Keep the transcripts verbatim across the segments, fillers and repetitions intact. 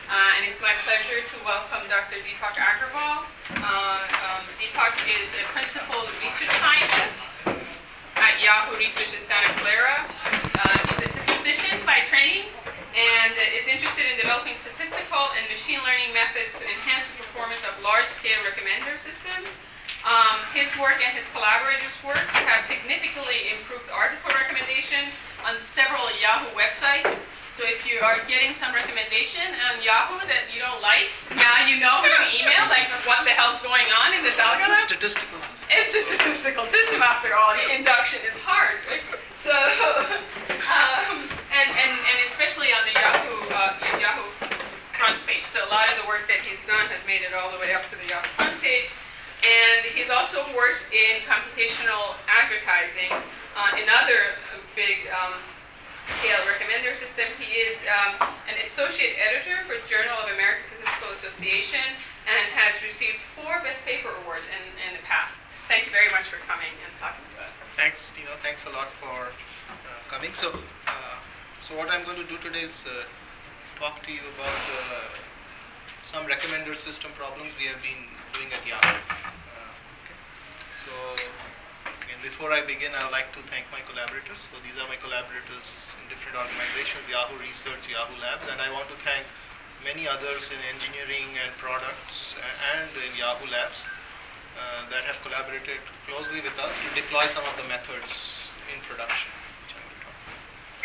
Uh, and it's my pleasure to welcome Doctor Deepak Agrawal. Uh, um, Deepak is a principal research scientist at Yahoo Research in Santa Clara. Uh, he's a statistician by training and is interested in developing statistical and machine learning methods to enhance the performance of large-scale recommender systems. Um, his work and his collaborators' work have significantly improved article recommendation on several Yahoo websites. So if you are getting some recommendation on Yahoo that you don't like, now you know with the email, like what the hell's going on in this algorithm. It's a statistical system. It's a statistical system after all. The induction is hard. Right? So, um, and, and, and especially on the Yahoo, uh, Yahoo front page. So a lot of the work that he's done has made it all the way up to the Yahoo front page. And he's also worked in computational advertising uh, in other big um, scale recommender system. He is um, an associate editor for Journal of American Statistical Association and has received four Best Paper Awards in, in the past. Thank you very much for coming and talking to us. Thanks, Tina. Thanks a lot for uh, coming. So, uh, so what I'm going to do today is uh, talk to you about uh, some recommender system problems we have been doing at Yahoo. Uh, okay. So, again, before I begin, I'd like to thank my collaborators. So these are my collaborators in different organizations, Yahoo Research, Yahoo Labs, and I want to thank many others in engineering and products and in Yahoo Labs uh, that have collaborated closely with us to deploy some of the methods in production, which I'm going to talk about.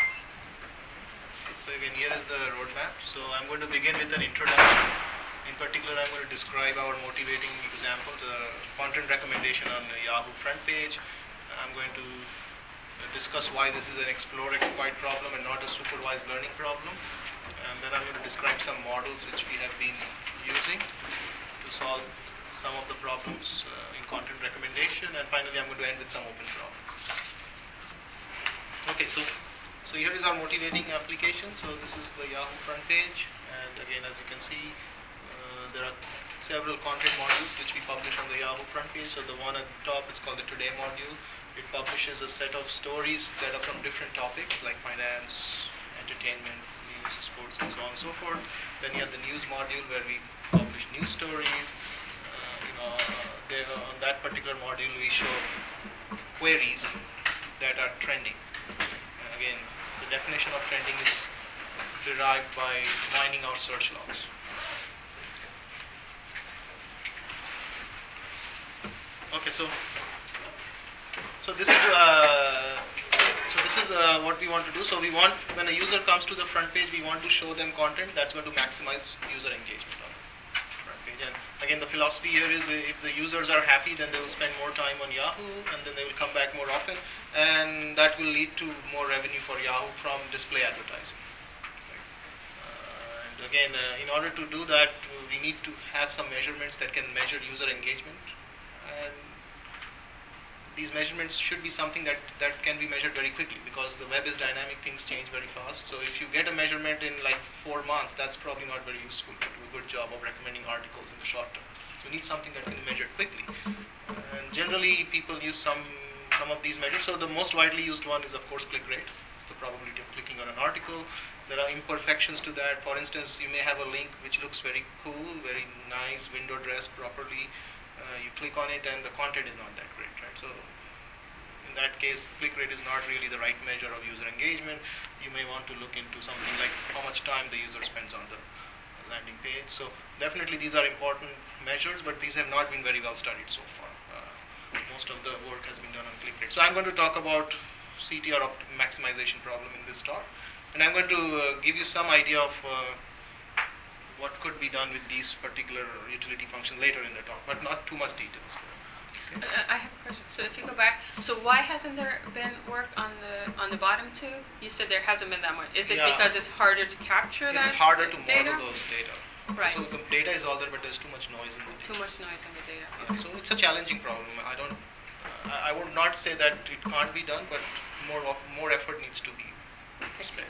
So again, here is the roadmap. So I'm going to begin with an introduction. In particular, I'm going to describe our motivating example, the content recommendation on the Yahoo front page. I'm going to discuss why this is an explore exploit problem and not a supervised learning problem. And then I'm going to describe some models which we have been using to solve some of the problems uh, in content recommendation. And finally, I'm going to end with some open problems. Okay, so so here is our motivating application. So this is the Yahoo front page, and again, as you can see, there are several content modules which we publish on the Yahoo front page. So the one at the top is called the Today module. It publishes a set of stories that are from different topics like finance, entertainment, news, sports, and so on and so forth. Then you have the News module where we publish news stories. Uh, you know, there, on that particular module we show queries that are trending. And again, the definition of trending is derived by mining our search logs. Okay, so so this is uh, so this is uh, what we want to do. So we want, when a user comes to the front page, we want to show them content that's going to maximize user engagement on the front page. And again, the philosophy here is, if the users are happy, then they will spend more time on Yahoo, and then they will come back more often, and that will lead to more revenue for Yahoo from display advertising. Uh, and again, uh, in order to do that, we need to have some measurements that can measure user engagement. And these measurements should be something that, that can be measured very quickly, because the web is dynamic, things change very fast. So if you get a measurement in like four months, that's probably not very useful to do a good job of recommending articles in the short term. So you need something that can be measured quickly. And generally, people use some, some of these measures. So the most widely used one is, of course, click rate. It's the probability of clicking on an article. There are imperfections to that. For instance, you may have a link which looks very cool, very nice, window dressed properly. Uh, you click on it and the content is not that great, right? So in that case, click rate is not really the right measure of user engagement. You may want to look into something like how much time the user spends on the landing page. So definitely these are important measures, but these have not been very well studied so far. Uh, most of the work has been done on click rate. So I'm going to talk about C T R maximization problem in this talk, and I'm going to uh, give you some idea of uh, what could be done with these particular utility functions later in the talk, but not too much details. Okay. Uh, I have a question. So if you go back, so why hasn't there been work on the on the bottom two? You said there hasn't been that much. Is it yeah. because it's harder to capture it's that It's harder to data? model those data. Right. So the data is all there, but there's too much noise in the data. Too much noise in the data. Yeah. So it's a challenging problem. I don't. Uh, I would not say that it can't be done, but more of, more effort needs to be spent.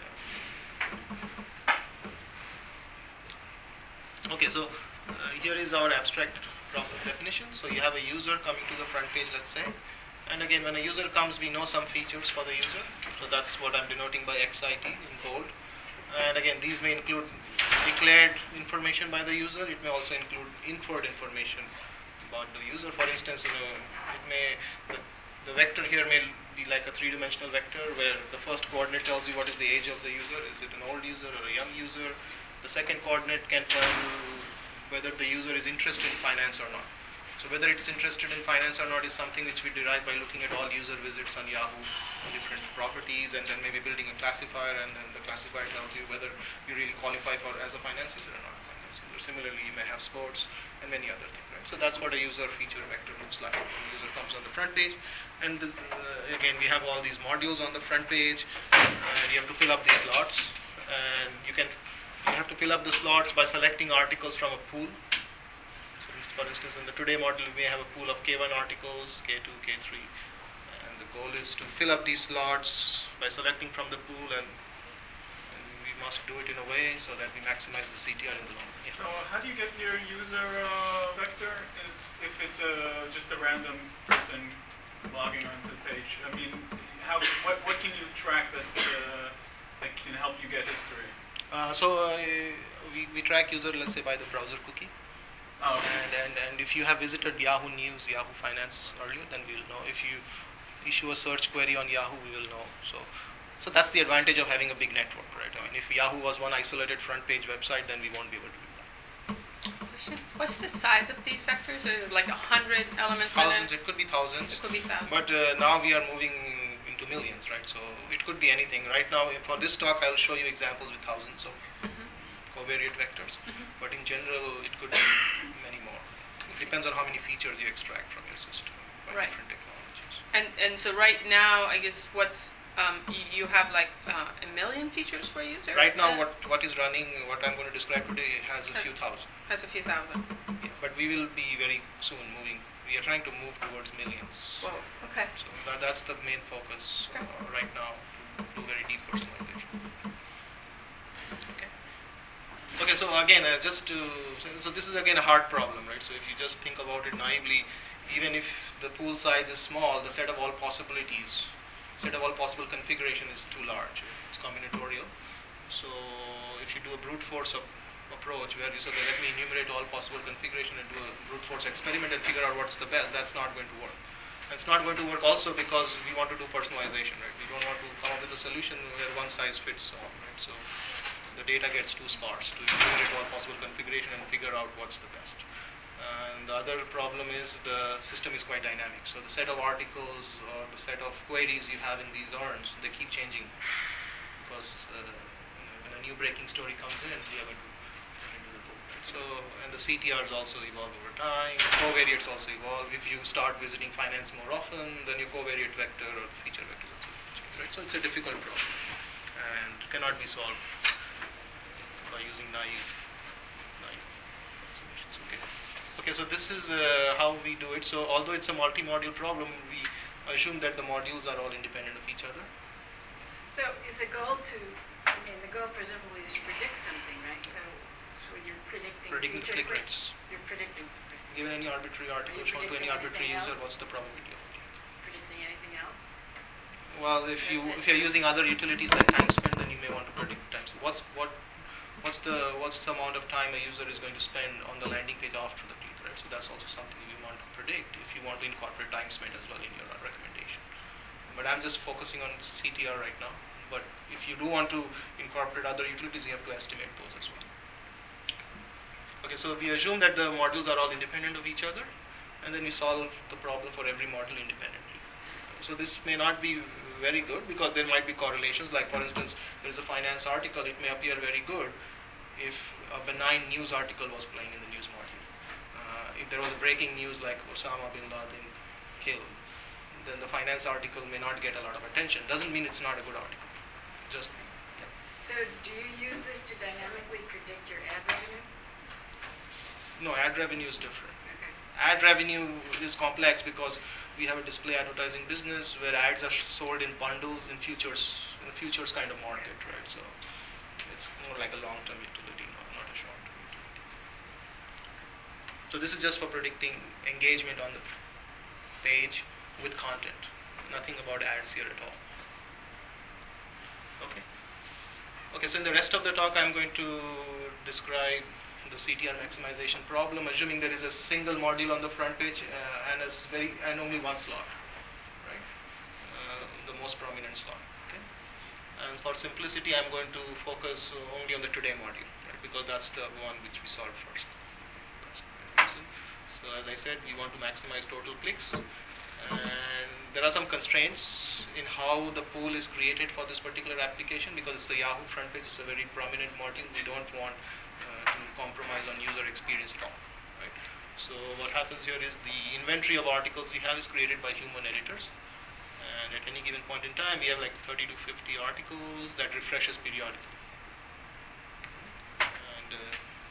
Okay, so uh, here is our abstract problem definition. So you have a user coming to the front page, let's say, and again, when a user comes, we know some features for the user. So that's what I'm denoting by X I T in bold. And again, these may include declared information by the user. It may also include inferred information about the user. For instance, you know, it may the, the vector here may be like a three-dimensional vector where the first coordinate tells you what is the age of the user. Is it an old user or a young user? The second coordinate can tell you whether the user is interested in finance or not. So whether it's interested in finance or not is something which we derive by looking at all user visits on Yahoo, different properties, and then maybe building a classifier, and then the classifier tells you whether you really qualify for as a finance user or not a finance user. Similarly, you may have sports and many other things, right? So that's what a user feature vector looks like. The user comes on the front page, and this, uh, again, we have all these modules on the front page, and you have to fill up these slots, and you can you have to fill up the slots by selecting articles from a pool. For instance, in the today model, we may have a pool of K one articles, K two, K three, and the goal is to fill up these slots by selecting from the pool, and, and we must do it in a way so that we maximize the C T R in the long run. Yeah. So how do you get your user uh, vector? Is if it's a, just a random person logging onto the page? I mean, how what what can you track that uh, that can help you get history? Uh, so uh, we we track user, let's say, by the browser cookie. Oh, okay. And, and and if you have visited Yahoo News, Yahoo Finance earlier, then we will know. If you issue a search query on Yahoo, we will know. So, so that's the advantage of having a big network, right? I mean, if Yahoo was one isolated front page website, then we won't be able to do that. Question: what's the size of these vectors? Are like a hundred elements? Thousands. It could be thousands. It could be thousands. But uh, now we are moving into millions, right? So it could be anything. Right now, for this talk, I will show you examples with thousands of Mm-hmm. covariate vectors. Mm-hmm. But in general, it could be many more. It depends on how many features you extract from your system by Right. different technologies. And and so right now, I guess what's um, you, you have like uh, a million features for a user. Right now, Uh, what what is running, what I'm going to describe today, has a Has- few thousand. has a few thousand. Yeah, but we will be very soon moving. We are trying to move towards millions. Whoa. Okay. So that, that's the main focus uh, Okay. right now, to do very deep personalization. Okay. Okay. So again, uh, just to so, so this is again a hard problem, right? So if you just think about it naively, even if the pool size is small, the set of all possibilities, set of all possible configuration is too large. It's combinatorial. So if you do a brute force of approach where you say, well, let me enumerate all possible configuration and do a brute force experiment and figure out what's the best, that's not going to work. And it's not going to work also because we want to do personalization, right? We don't want to come up with a solution where one size fits all, right? So the data gets too sparse to enumerate all possible configuration and figure out what's the best. And the other problem is the system is quite dynamic. So the set of articles or the set of queries you have in these urns, they keep changing because uh, when a new breaking story comes in, we are going to put into the book. Right? So, and the C T Rs also evolve over time. Covariates also evolve. If you start visiting finance more often, then your covariate vector or feature vector also change. Right? So it's a difficult problem and cannot be solved by using naive, naive solutions. Okay. Okay, so this is uh, how we do it. So although it's a multi-module problem, we assume that the modules are all independent of each other. So is the goal to, I mean, the goal presumably is to predict something, right? So, so you're predicting Predicting future click clicks. rates. You're predicting, Given any arbitrary article you shown to any predicting arbitrary anything user, else? what's the probability of it? predicting anything else? Well, if you if That's it. you're using other utilities like time spent, then you may want to predict time. So what's what what's the what's the amount of time a user is going to spend on the landing page after the click, right? So that's also something you want to predict if you want to incorporate time spent as well in your recommendation. But I'm just focusing on C T R right now. But if you do want to incorporate other utilities, you have to estimate those as well. Okay, so we assume that the modules are all independent of each other, and then we solve the problem for every module independently. So this may not be very good because there might be correlations. Like for instance, there is a finance article. It may appear very good if a benign news article was playing in the news module. Uh, if there was breaking news like Osama bin Laden killed, then the finance article may not get a lot of attention. Doesn't mean it's not a good article. Just yeah. So do you use this to dynamically predict your ad revenue? No, ad revenue is different. Okay. Ad revenue is complex because we have a display advertising business where ads are sold in bundles in futures, in a futures kind of market, right? So it's more like a long-term utility, not, not a short-term utility. So this is just for predicting engagement on the page with content. Nothing about ads here at all. Okay. Okay, so in the rest of the talk, I'm going to describe the C T R maximization problem, assuming there is a single module on the front page uh, and a s- very and only one slot, right? Uh, the most prominent slot. Okay. And for simplicity, I'm going to focus uh, only on the today module, right? Because that's the one which we solved first. That's the reason. So as I said, we want to maximize total clicks. And there are some constraints in how the pool is created for this particular application, because it's a Yahoo front page, it's a very prominent module. We don't want uh, to compromise on user experience at all, right? So what happens here is the inventory of articles we have is created by human editors, and at any given point in time we have like thirty to fifty articles that refreshes periodically. And uh,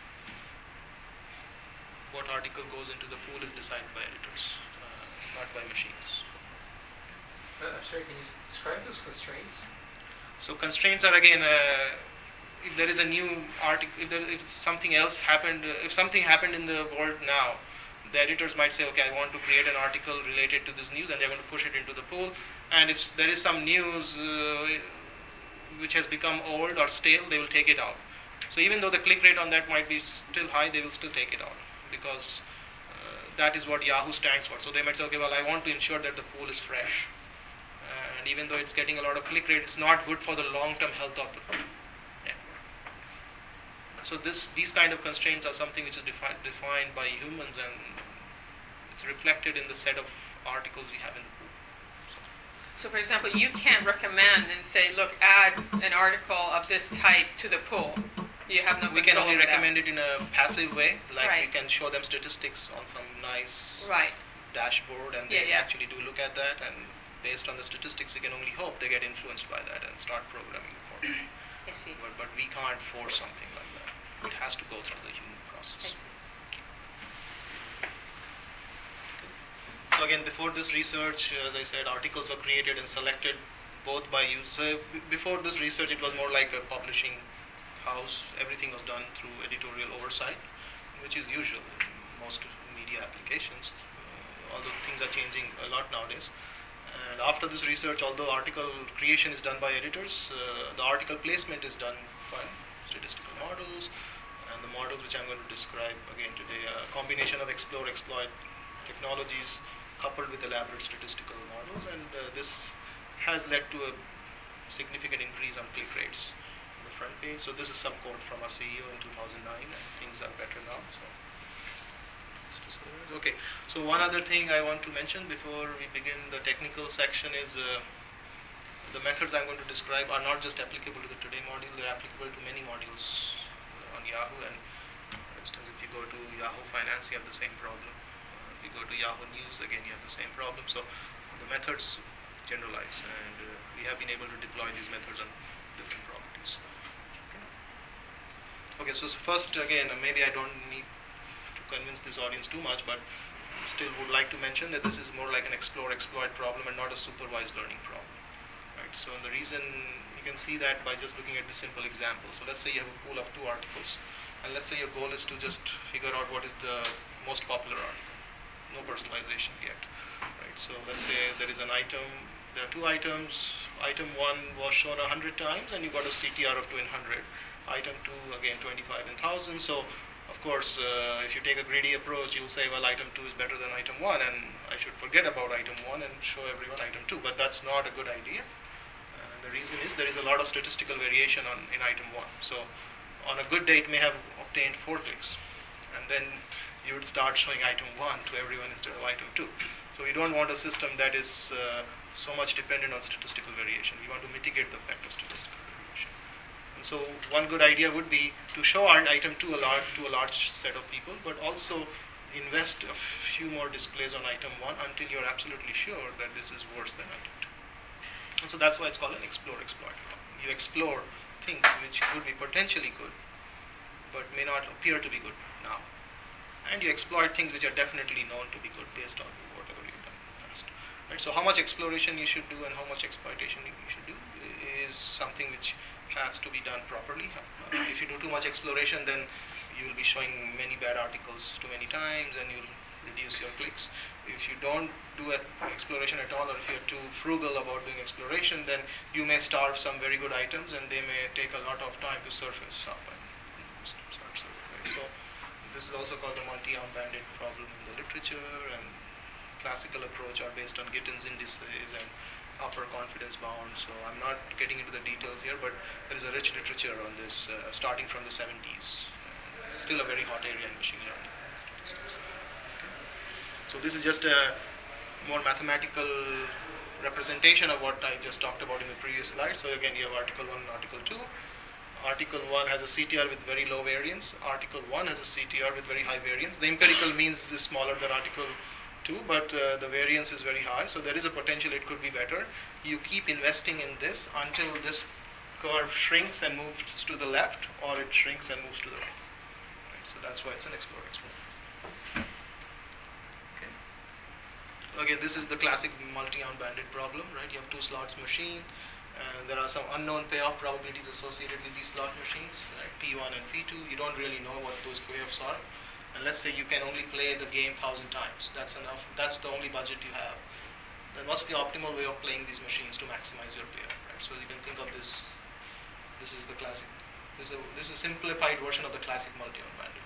what article goes into the pool is decided by editors, uh, not by machines. Uh, I'm sorry, can you describe those constraints? So constraints are again, uh, if there is a new article, if, there, if something else happened, uh, if something happened in the world now, the editors might say, okay, I want to create an article related to this news, and they're going to push it into the pool. And if there is some news uh, which has become old or stale, they will take it out. So even though the click rate on that might be still high, they will still take it out, because uh, that is what Yahoo stands for. So they might say, okay, well, I want to ensure that the pool is fresh. And even though it's getting a lot of click rate, it's not good for the long-term health of the network. So this, these kind of constraints are something which is defi- defined by humans, and it's reflected in the set of articles we have in the pool. So, for example, you can't recommend and say, look, add an article of this type to the pool. You have no We can control only over that. recommend it in a passive way, like Right. we can show them statistics on some nice Right. dashboard, and Yeah, they yeah. actually do look at that, and based on the statistics, we can only hope they get influenced by that and start programming accordingly. I see. But, but we can't force something like that. It has to go through the human I process. see. So again, before this research, as I said, articles were created and selected both by user. B- Before this research, it was more like a publishing house. Everything was done through editorial oversight, which is usual in most media applications. Uh, although things are changing a lot nowadays. And after this research, although article creation is done by editors, uh, the article placement is done by statistical models. And the models which I'm going to describe again today are a combination of explore, exploit technologies coupled with elaborate statistical models. And uh, this has led to a significant increase on click rates on the front page. So this is some quote from our C E O in two thousand nine, and things are better now. So. Okay, so one other thing I want to mention before we begin the technical section is uh, the methods I'm going to describe are not just applicable to the today module, they're applicable to many modules uh, on Yahoo. And for instance, if you go to Yahoo Finance, you have the same problem. Uh, if you go to Yahoo News, again, you have the same problem. So the methods generalize, and uh, we have been able to deploy these methods on different properties. Okay, okay so first, again, uh, maybe I don't need convince this audience too much, but still would like to mention that this is more like an explore exploit problem and not a supervised learning problem, right? So the reason you can see that by just looking at the simple example. So let's say you have a pool of two articles, and let's say your goal is to just figure out what is the most popular article. No personalization yet, right? So let's say there is an item, there are two items. Item one was shown a hundred times, and you got a C T R of two in hundred. Item two again twenty-five in thousand. So of course, uh, if you take a greedy approach, you'll say, well, item two is better than item one, and I should forget about item one and show everyone item two. But that's not a good idea. Uh, the reason is there is a lot of statistical variation on in item one. So on a good day, it may have obtained four clicks, and then you would start showing item one to everyone instead of item two. So we don't want a system that is uh, so much dependent on statistical variation. We want to mitigate the effect of statistical variation. So one good idea would be to show our item to a large to a large set of people, but also invest a few more displays on item one until you're absolutely sure that this is worse than item two. And so that's why it's called an explore exploit problem. You explore things which could be potentially good, but may not appear to be good now, and you exploit things which are definitely known to be good based on whatever you've done in the past. Right? So how much exploration you should do and how much exploitation you should do is something which has to be done properly. Uh, if you do too much exploration, then you will be showing many bad articles too many times, and you'll reduce your clicks. If you don't do a- exploration at all, or if you're too frugal about doing exploration, then you may starve some very good items, and they may take a lot of time to surface up and start surfacing. So this is also called the multi-arm bandit problem in the literature, and classical approach are based on Gittins indices and upper confidence bounds. So I'm not getting into the details here, but there is a rich literature on this uh, starting from the seventies. Uh, it's still a very hot area in machine learning. So this is just a more mathematical representation of what I just talked about in the previous slide. So again, you have article one and article two. Article one has a C T R with very low variance. Article one has a C T R with very high variance. The empirical means is smaller than article two, but uh, the variance is very high. So there is a potential it could be better. You keep investing in this until this curve shrinks and moves to the left, or it shrinks and moves to the right. Right, so that's why it's an explorer experiment. Again, this is the classic multi-arm bandit problem, right? You have two slots machine, and there are some unknown payoff probabilities associated with these slot machines, right? P one and P two. You don't really know what those payoffs are. And let's say you can only play the game thousand times. That's enough. That's the only budget you have. Then what's the optimal way of playing these machines to maximize your payoff, right? So you can think of this. This is the classic. This is a, this is a simplified version of the classic multi-arm bandit.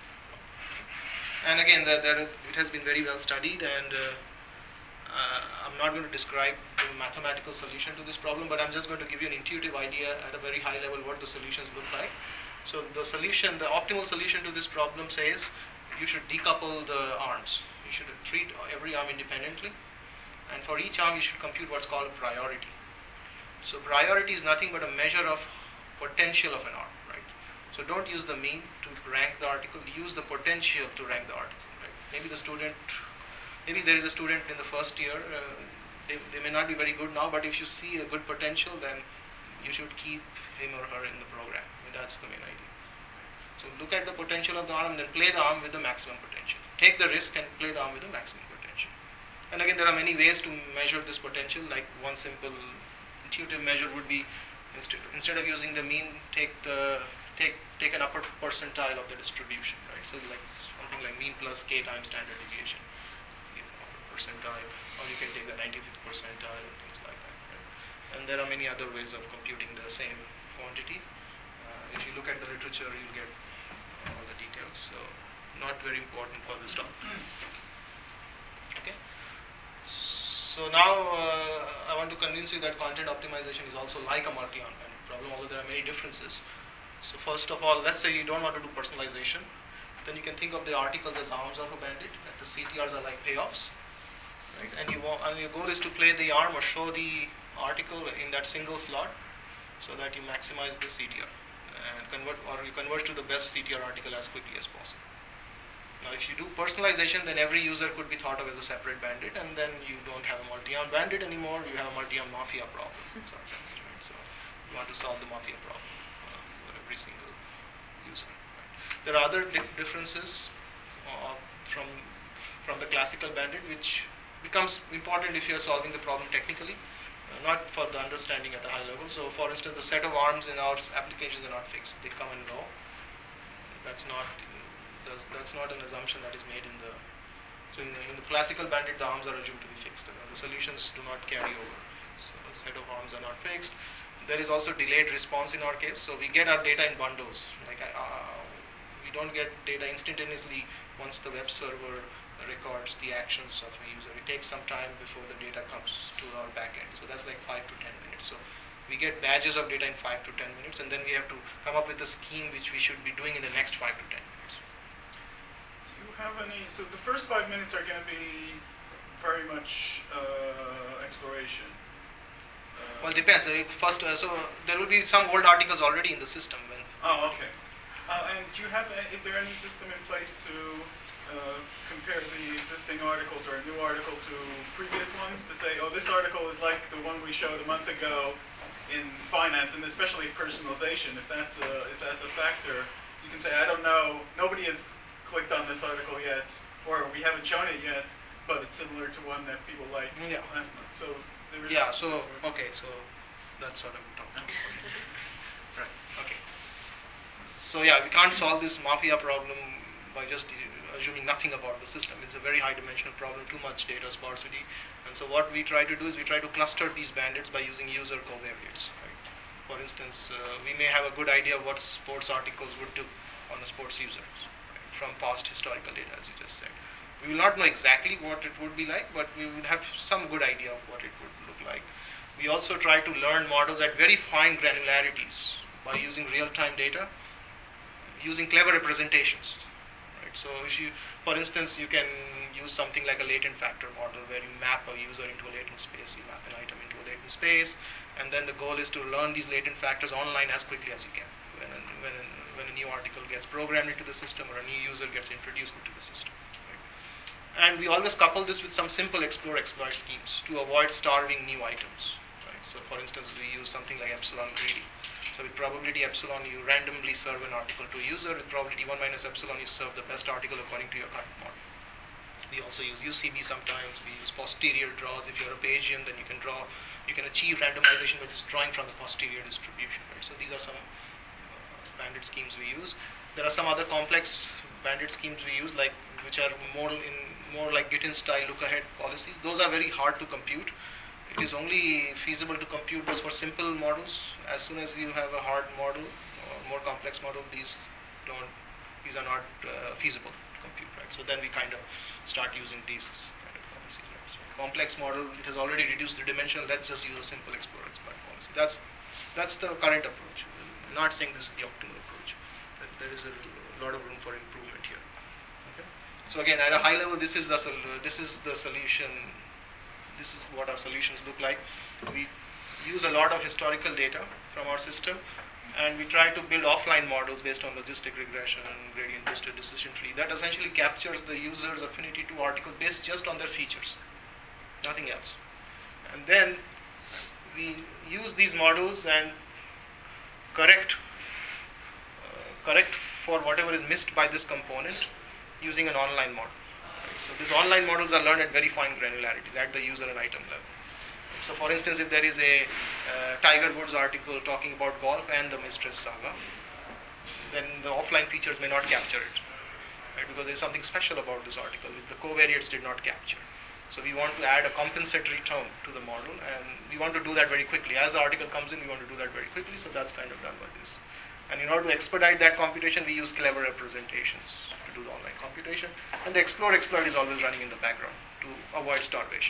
And again, the, there, it has been very well studied, and uh, Uh, I'm not going to describe the mathematical solution to this problem, but I'm just going to give you an intuitive idea at a very high level what the solutions look like. So the solution, the optimal solution to this problem says you should decouple the arms. You should treat every arm independently, and for each arm you should compute what's called priority. So priority is nothing but a measure of potential of an arm, right? So don't use the mean to rank the article, use the potential to rank the article, right? Maybe the student Maybe there is a student in the first year, uh, they, they may not be very good now, but if you see a good potential, then you should keep him or her in the program. I mean, that's the main idea. So look at the potential of the arm, and then play the arm with the maximum potential. Take the risk and play the arm with the maximum potential. And again, there are many ways to measure this potential. Like one simple intuitive measure would be, instead, instead of using the mean, take the take take an upper percentile of the distribution, right? So like something like mean plus k times standard deviation. Percentile, or you can take the ninety-fifth percentile and things like that. Right? And there are many other ways of computing the same quantity. Uh, if you look at the literature, you'll get all the details. So not very important for this talk. Okay. So now uh, I want to convince you that content optimization is also like a multi-arm bandit problem, although there are many differences. So first of all, let's say you don't want to do personalization, then you can think of the articles as arms of a bandit, and the C T Rs are like payoffs. Right? And you want, and your goal is to play the arm or show the article in that single slot, so that you maximize the C T R and convert, or you convert to the best C T R article as quickly as possible. Now, if you do personalization, then every user could be thought of as a separate bandit, and then you don't have a multi-arm bandit anymore. You have a multi-arm mafia problem in some sense. Right? So you want to solve the mafia problem uh, for every single user. Right? There are other di differences uh, from from the classical bandit, which becomes important if you are solving the problem technically, uh, not for the understanding at a high level. So for instance, the set of arms in our applications are not fixed. They come and go. That's not that's, that's not an assumption that is made in the so in the, in the classical bandit, the arms are assumed to be fixed. Uh, the solutions do not carry over. So the set of arms are not fixed. There is also delayed response in our case. So we get our data in bundles. Like uh, we don't get data instantaneously once the web server records the actions of a user. It takes some time before the data comes to our backend. So that's like five to ten minutes. So we get badges of data in five to ten minutes, and then we have to come up with a scheme which we should be doing in the next five to ten minutes. Do you have any? So the first five minutes are going to be very much uh, exploration. Uh, Well, depends. Uh, First, uh, so there will be some old articles already in the system. When oh, okay. Uh, and do you have? A, is there any system in place to Uh, compare the existing articles or a new article to previous ones to say, oh, this article is like the one we showed a month ago in finance, and especially personalization. If that's a, if that's a factor, you can say, I don't know, nobody has clicked on this article yet, or we haven't shown it yet, but it's similar to one that people like. Yeah. So there is yeah. So okay. So that's what I'm talking about. Right. Okay. So yeah, we can't solve this mafia problem by just uh, assuming nothing about the system. It's a very high dimensional problem, too much data sparsity. And so what we try to do is we try to cluster these bandits by using user covariates. Right? For instance, uh, we may have a good idea of what sports articles would do on a sports user, right, from past historical data, as you just said. We will not know exactly what it would be like, but we would have some good idea of what it would look like. We also try to learn models at very fine granularities by using real-time data, using clever representations. Right? So if you, for instance, you can use something like a latent factor model where you map a user into a latent space, you map an item into a latent space, and then the goal is to learn these latent factors online as quickly as you can. When a, when a, when a new article gets programmed into the system or a new user gets introduced into the system. And we always couple this with some simple explore-exploit schemes to avoid starving new items. Right? So for instance, we use something like epsilon greedy. So with probability epsilon, you randomly serve an article to a user. With probability one minus epsilon, you serve the best article according to your current model. We also use U C B sometimes. We use posterior draws. If you're a Bayesian, then you can draw, you can achieve randomization by just drawing from the posterior distribution. Right? So these are some uh, bandit schemes we use. There are some other complex bandit schemes we use, like which are more in more like Gittin-style look-ahead policies. Those are very hard to compute. It is only feasible to compute those for simple models. As soon as you have a hard model or more complex model, these don't, these are not uh, feasible to compute, right? So then we kind of start using these kind of policies. Right? So complex model, it has already reduced the dimension. Let's just use a simple explore-exploit policy. That's that's the current approach. I'm not saying this is the optimal approach. There is a lot of room for improvement here. Okay? So again, at a high level, this is the sol this is the solution. This is what our solutions look like. We use a lot of historical data from our system, and we try to build offline models based on logistic regression and gradient boosted decision tree that essentially captures the user's affinity to articles based just on their features, nothing else. And then we use these models and correct uh, correct for whatever is missed by this component using an online model. So these online models are learned at very fine granularities at the user and item level. So for instance, if there is a uh, Tiger Woods article talking about golf and the Mistress saga, then the offline features may not capture it, right? Because there is something special about this article which the covariates did not capture. So we want to add a compensatory term to the model, and we want to do that very quickly. As the article comes in, we want to do that very quickly, so that's kind of done by this. And in order to expedite that computation, we use clever representations to do the online computation. And the explore exploit is always running in the background to avoid starvation.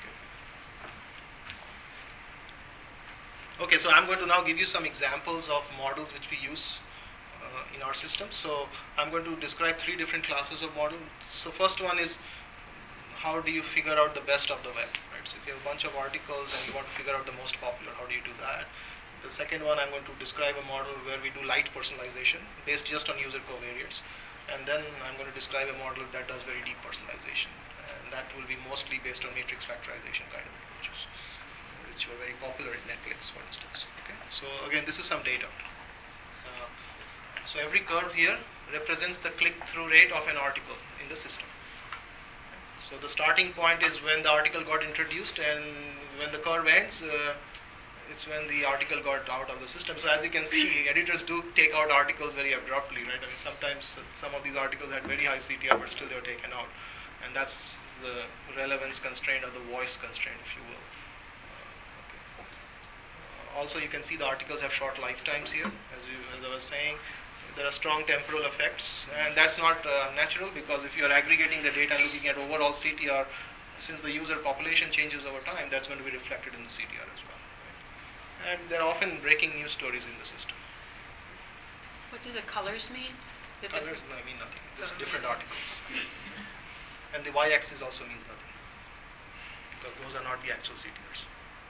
Okay, okay, so I'm going to now give you some examples of models which we use uh, in our system. So I'm going to describe three different classes of models. So first one is how do you figure out the best of the web, right? So if you have a bunch of articles and you want to figure out the most popular, how do you do that? The second one, I'm going to describe a model where we do light personalization based just on user covariates. And then I'm going to describe a model that does very deep personalization. And that will be mostly based on matrix factorization kind of approaches, which were very popular in Netflix, for instance. Okay? So again, this is some data. Uh, so every curve here represents the click-through rate of an article in the system. So the starting point is when the article got introduced, and when the curve ends, uh, it's when the article got out of the system. So as you can see, editors do take out articles very abruptly, right? I mean, sometimes uh, some of these articles had very high C T R, but still they were taken out. And that's the relevance constraint or the voice constraint, if you will. Uh, okay. uh, also, you can see the articles have short lifetimes here, as, you, as I was saying. There are strong temporal effects, and that's not uh, natural, because if you are aggregating the data and looking at overall C T R, since the user population changes over time, that's going to be reflected in the C T R as well. And there are often breaking news stories in the system. What do the colors mean? The Colors, no, I mean nothing. Just different articles. And the y-axis also means nothing, because those are not the actual C T Rs.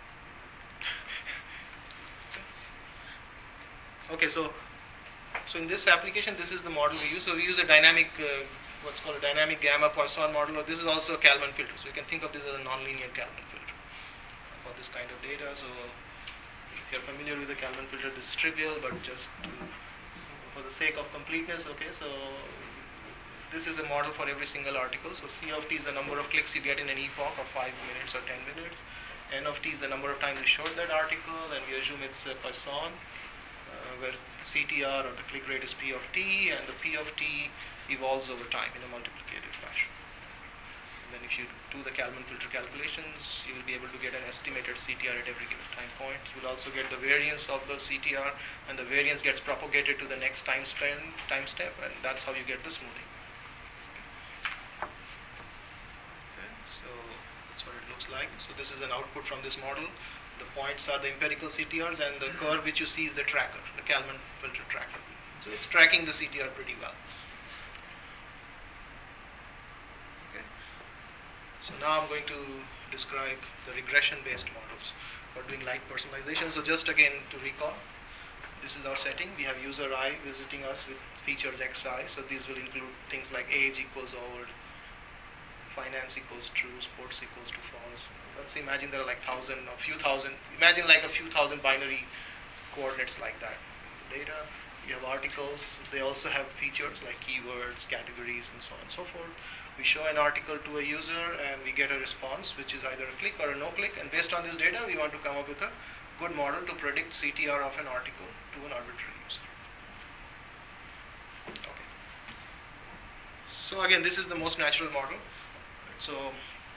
Okay, so so in this application, this is the model we use. So we use a dynamic, uh, what's called a dynamic gamma Poisson model, or this is also a Kalman filter. So you can think of this as a nonlinear Kalman filter for this kind of data. So if you're familiar with the Kalman filter, this is trivial, but just to, for the sake of completeness, okay, so this is a model for every single article. So C of t is the number of clicks you get in an epoch of five minutes or ten minutes. N of t is the number of times you showed that article, and we assume it's uh, Poisson. Uh, where C T R or the click rate is P of T, and the P of T evolves over time in a multiplicative fashion. And then if you do the Kalman filter calculations, you will be able to get an estimated C T R at every given time point. You will also get the variance of the C T R, and the variance gets propagated to the next time span, time step, and that's how you get the smoothing. Okay, so that's what it looks like. So this is an output from this model. The points are the empirical C T Rs, and the curve which you see is the tracker, the Kalman filter tracker. So it's tracking the C T R pretty well. Okay. So now I'm going to describe the regression-based models for doing light personalization. So just again to recall, this is our setting. We have user I visiting us with features xi. So these will include things like age equals old, finance equals true, sports equals to false. Let's imagine there are like thousand, a few thousand. Imagine like a few thousand binary coordinates like that. Data. You have articles. They also have features like keywords, categories, and so on and so forth. We show an article to a user, and we get a response, which is either a click or a no click. And based on this data, we want to come up with a good model to predict C T R of an article to an arbitrary user. Okay. So again, this is the most natural model. So,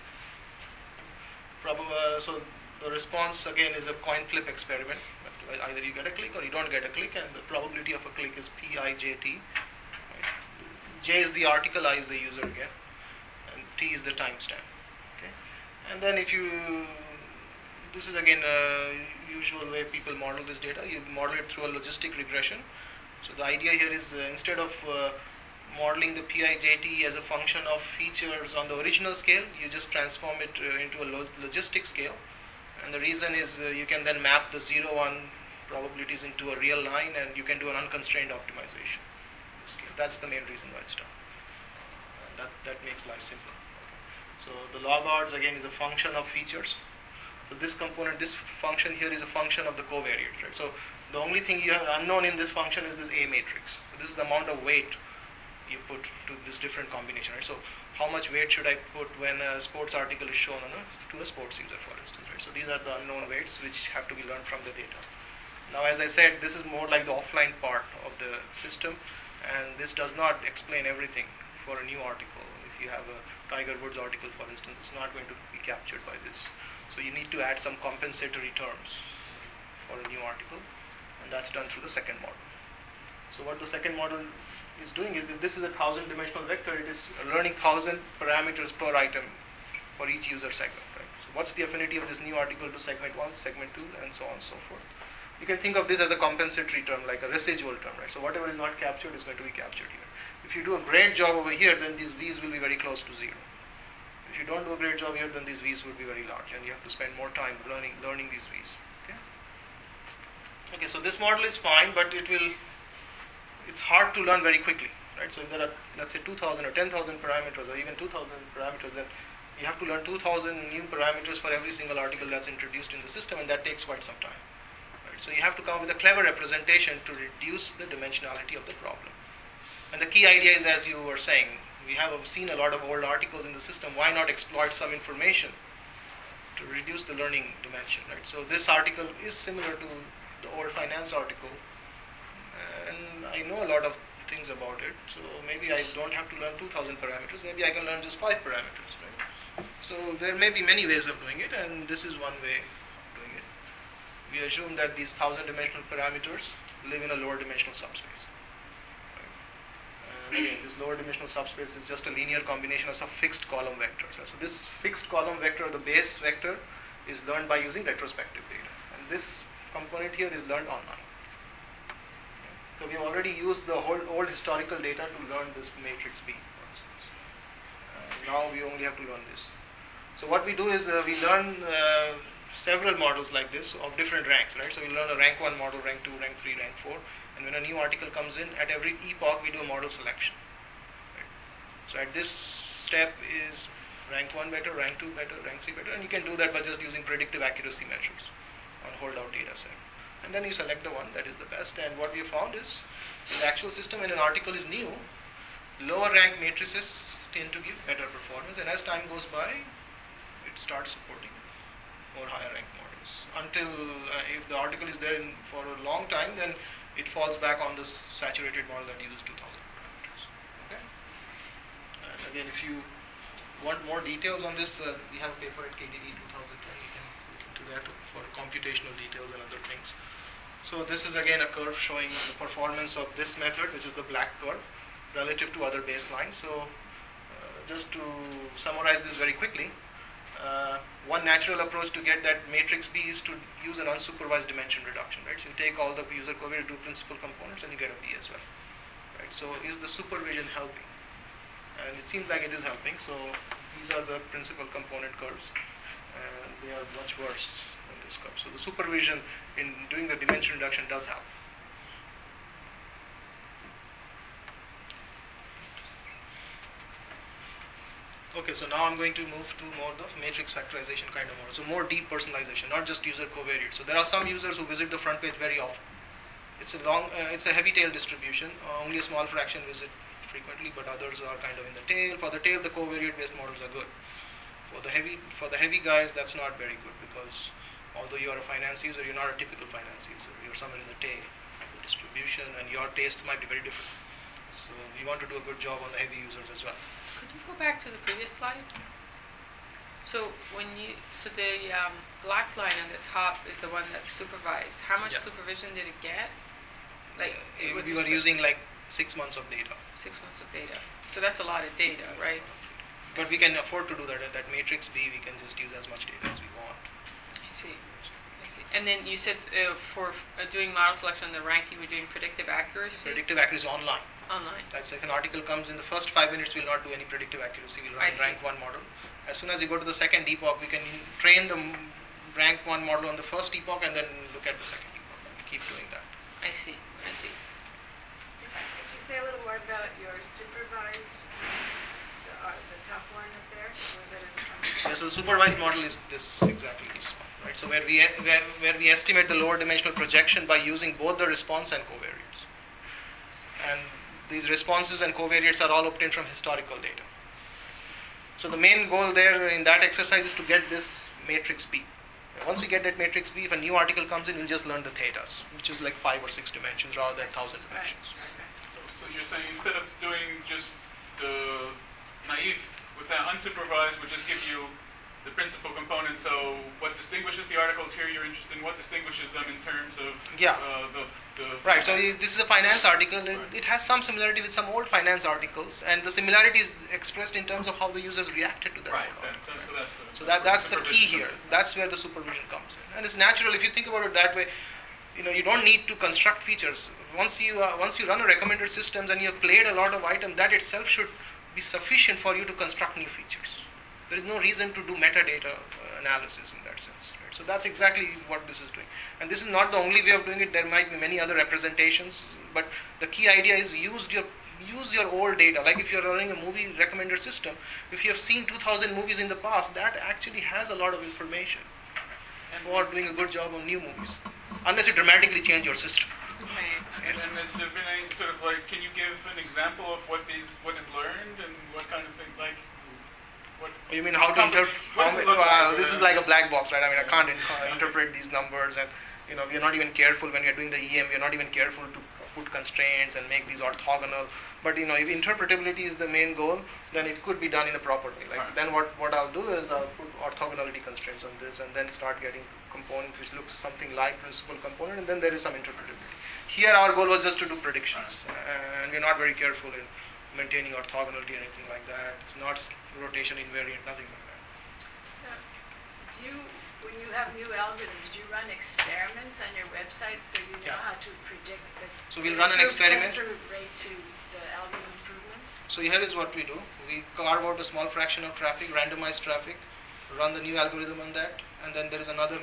prob- uh, so the response again is a coin flip experiment. Either you get a click or you don't get a click, and the probability of a click is P I J T. Right? J is the article, I is the user again, and T is the timestamp. Okay, and then if you, this is again a usual way people model this data. You model it through a logistic regression. So the idea here is uh, instead of uh, modeling the P I J T as a function of features on the original scale, you just transform it uh, into a log logistic scale. And the reason is uh, you can then map the zero one probabilities into a real line, and you can do an unconstrained optimization. That's the main reason why it's done. Uh, that, that makes life simple. Okay. So the log odds again is a function of features. So this component, this function here is a function of the covariates, right? So the only thing you have unknown in this function is this A matrix. So this is the amount of weight you put to this different combination, right? So how much weight should I put when a sports article is shown on a, to a sports user, for instance, right? So these are the unknown weights which have to be learned from the data. Now, as I said, this is more like the offline part of the system, and this does not explain everything for a new article. If you have a Tiger Woods article, for instance, it's not going to be captured by this. So you need to add some compensatory terms for a new article, and that's done through the second model. So what the second model is doing is that this is a thousand dimensional vector. It is learning thousand parameters per item for each user segment, right? So what's the affinity of this new article to segment one, segment two, and so on and so forth. You can think of this as a compensatory term, like a residual term, right? So whatever is not captured is going to be captured here. If you do a great job over here, then these V's will be very close to zero. If you don't do a great job here, then these V's will be very large, and you have to spend more time learning learning these V's. Okay. Okay. So this model is fine, but it will. It's hard to learn very quickly, right? So if there are, let's say, two thousand or ten thousand parameters, or even two thousand parameters, then you have to learn two thousand new parameters for every single article that's introduced in the system, and that takes quite some time. Right? So you have to come up with a clever representation to reduce the dimensionality of the problem. And the key idea is, as you were saying, we have seen a lot of old articles in the system. Why not exploit some information to reduce the learning dimension, right? So this article is similar to the old finance article, and I know a lot of things about it, so maybe I don't have to learn two thousand parameters, maybe I can learn just five parameters, right? So there may be many ways of doing it, and this is one way of doing it. We assume that these thousand dimensional parameters live in a lower dimensional subspace. Right? And again, this lower dimensional subspace is just a linear combination of some fixed column vectors. So this fixed column vector, the base vector, is learned by using retrospective data, and this component here is learned online. So we have already used the whole old historical data to learn this matrix B, for instance. Uh, now we only have to learn this. So what we do is uh, we learn uh, several models like this of different ranks, right? So we learn a rank one model, rank two, rank three, rank four, and when a new article comes in, at every epoch we do a model selection. Right? So at this step is rank one better, rank two better, rank three better, and you can do that by just using predictive accuracy measures on holdout data set. And then you select the one that is the best. And what we have found is, in the actual system, when an article is new, lower rank matrices tend to give better performance, and as time goes by, it starts supporting more higher rank models. Until uh, if the article is there in, for a long time, then it falls back on this saturated model that uses two thousand parameters. Okay. And again, if you want more details on this, uh, we have a paper at K D D twenty ten. You can look into that for computational details and other things. So this is again a curve showing the performance of this method, which is the black curve, relative to other baselines. So uh, just to summarize this very quickly, uh, one natural approach to get that matrix B is to use an unsupervised dimension reduction, right? So you take all the user covariate two principal components and you get a B as well, right? So is the supervision helping? And it seems like it is helping. So these are the principal component curves, and they are much worse than this curve. So the supervision in doing the dimension reduction does help. Okay, so now I'm going to move to more the matrix factorization kind of model. So more deep personalization, not just user covariate. So there are some users who visit the front page very often. It's a long, uh, it's a heavy tail distribution. Uh, only a small fraction visit frequently, but others are kind of in the tail. For the tail, the covariate based models are good. For the heavy, for the heavy guys, that's not very good, because although you are a finance user, you're not a typical finance user. You're somewhere in the tail of the distribution, and your taste might be very different. So we want to do a good job on the heavy users as well. Could you go back to the previous slide? So when you, so the um, black line on the top is the one that's supervised. How much Yeah. supervision did it get? Like Uh, with we were respect- using like six months of data. six months of data. So that's a lot of data, right? But we can afford to do that. At that matrix B, we can just use as much data as we want. I see. I see. And then you said uh, for uh, doing model selection on the ranking, we're doing predictive accuracy Predictive accuracy online. online. That's if an article comes in the first five minutes, we'll not do any predictive accuracy. We'll I run see. rank one model. As soon as you go to the second epoch, we can train the m- rank one model on the first epoch and then look at the second epoch. And we keep doing that. I see. I see. Could you say a little more about your supervised, the, uh, the top one up there? Was it in Yeah, so the supervised model is this exactly this one, right? So where we where, where we estimate the lower dimensional projection by using both the response and covariates, and these responses and covariates are all obtained from historical data. So the main goal there in that exercise is to get this matrix B. Once we get that matrix B, if a new article comes in, we'll just learn the thetas, which is like five or six dimensions rather than thousand dimensions. So, so you're saying instead of doing just the naive with that unsupervised, would just give you the principal component. So what distinguishes the articles here you're interested in? What distinguishes them in terms of Yeah. uh, the, the Right, so i- this is a finance article. It, Right. it has some similarity with some old finance articles, and the similarity is expressed in terms of how the users reacted to that. right. old Then, article. so, so that's the, So that that's the key supervision here. comes in. That's where the supervision comes in, and it's natural if you think about it that way. You know, you don't need to construct features. Once you uh, once you run a recommender systems and you have played a lot of items, that itself should be sufficient for you to construct new features. There is no reason to do metadata uh, analysis in that sense. Right? So that's exactly what this is doing. And this is not the only way of doing it. There might be many other representations, but the key idea is use your use your old data. Like if you're running a movie recommender system, if you have seen two thousand movies in the past, that actually has a lot of information And- for doing a good job on new movies, unless you dramatically change your system. Right. And then has there been any sort of like, can you give an example of what these, what is learned and what kind of things like, what? You mean how to companies- interpret? what does it look Uh, like? this Uh, is like a black box, right? I mean, I can't in- uh, interpret these numbers, and you know, we are not even careful when we are doing the E M. We are not even careful to put constraints and make these orthogonal. But you know, if interpretability is the main goal, then it could be done in a proper way. Like Right. then, what what I'll do is I'll put orthogonality constraints on this, and then start getting component which looks something like principal component, and then there is some interpretability. Here, our goal was just to do predictions, and we're not very careful in maintaining orthogonality or anything like that. It's not s- rotation invariant, nothing like that. So, do you, when you have new algorithms, do you run experiments on your website so you know Yeah. how to predict the So we'll run an the experiment. click-through rate to the algorithm improvements? So here is what we do. We carve out a small fraction of traffic, randomize traffic, run the new algorithm on that, and then there is another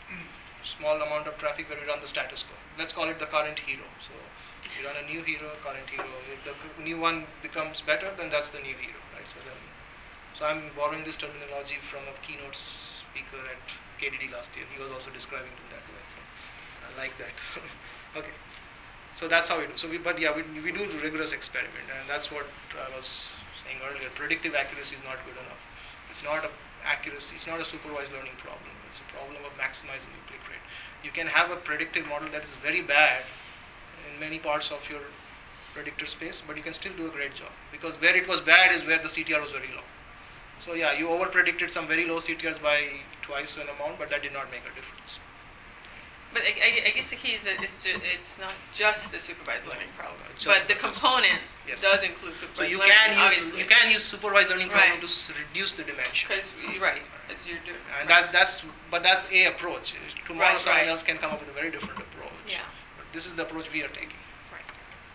small amount of traffic where we run the status quo. Let's call it the current hero. So we run a new hero, current hero. If the c- new one becomes better, then that's the new hero, right? So then, so I'm borrowing this terminology from a keynote speaker at K D D last year. He was also describing it in that way. So I like that. Okay. So that's how we do. So we, but yeah, we, we do rigorous experiment, and that's what I was saying earlier. Predictive accuracy is not good enough. It's not a accuracy. It's not a supervised learning problem. It's a problem of maximizing the click rate. You can have a predictive model that is very bad, in many parts of your predictor space, but you can still do a great job, because where it was bad is where the C T R was very low. So yeah, you over predicted some very low C T Rs by twice an amount, but that did not make a difference. But I, I, I guess the key is that it's, ju- it's not just the supervised learning problem, It's but just- the component Yes. does include So supervised you learning, can use obviously. you can use supervised learning problem Right. to s- reduce the dimension. Because you're right, as you're doing. And that's that's but that's a approach. Tomorrow Right, someone right. else can come up with a very different approach. Yeah. But this is the approach we are taking. Right.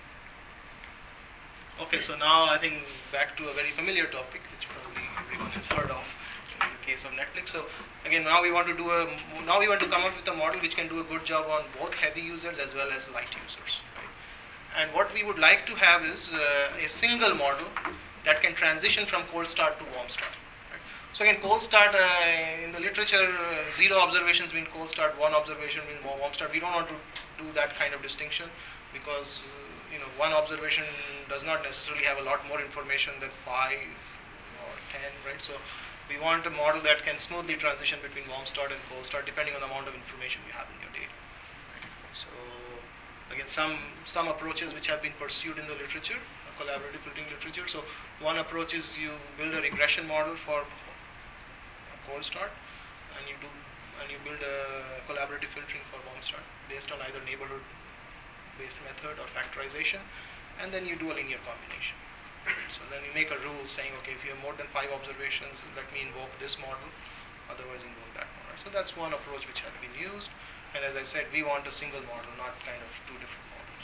Okay, so now I think back to a very familiar topic, which probably everyone has heard of in the case of Netflix. So again, now we want to do a now we want to come up with a model which can do a good job on both heavy users as well as light users. Right? And what we would like to have is uh, a single model that can transition from cold start to warm start. Right? So again, cold start uh, in the literature, uh, zero observations mean cold start, one observation mean warm start. We don't want to do that kind of distinction, because uh, you know one observation does not necessarily have a lot more information than five or ten, right? So we want a model that can smoothly transition between warm start and cold start depending on the amount of information you have in your data. So again, some some approaches which have been pursued in the literature, uh, collaborative filtering literature. So one approach is you build a regression model for a cold start, and you do and you build a collaborative filtering for warm start based on either neighborhood based method or factorization, and then you do a linear combination. So then you make a rule saying, okay, if you have more than five observations, let me invoke this model, otherwise invoke that model. So that's one approach which has been used, and as I said, we want a single model, not kind of two different models.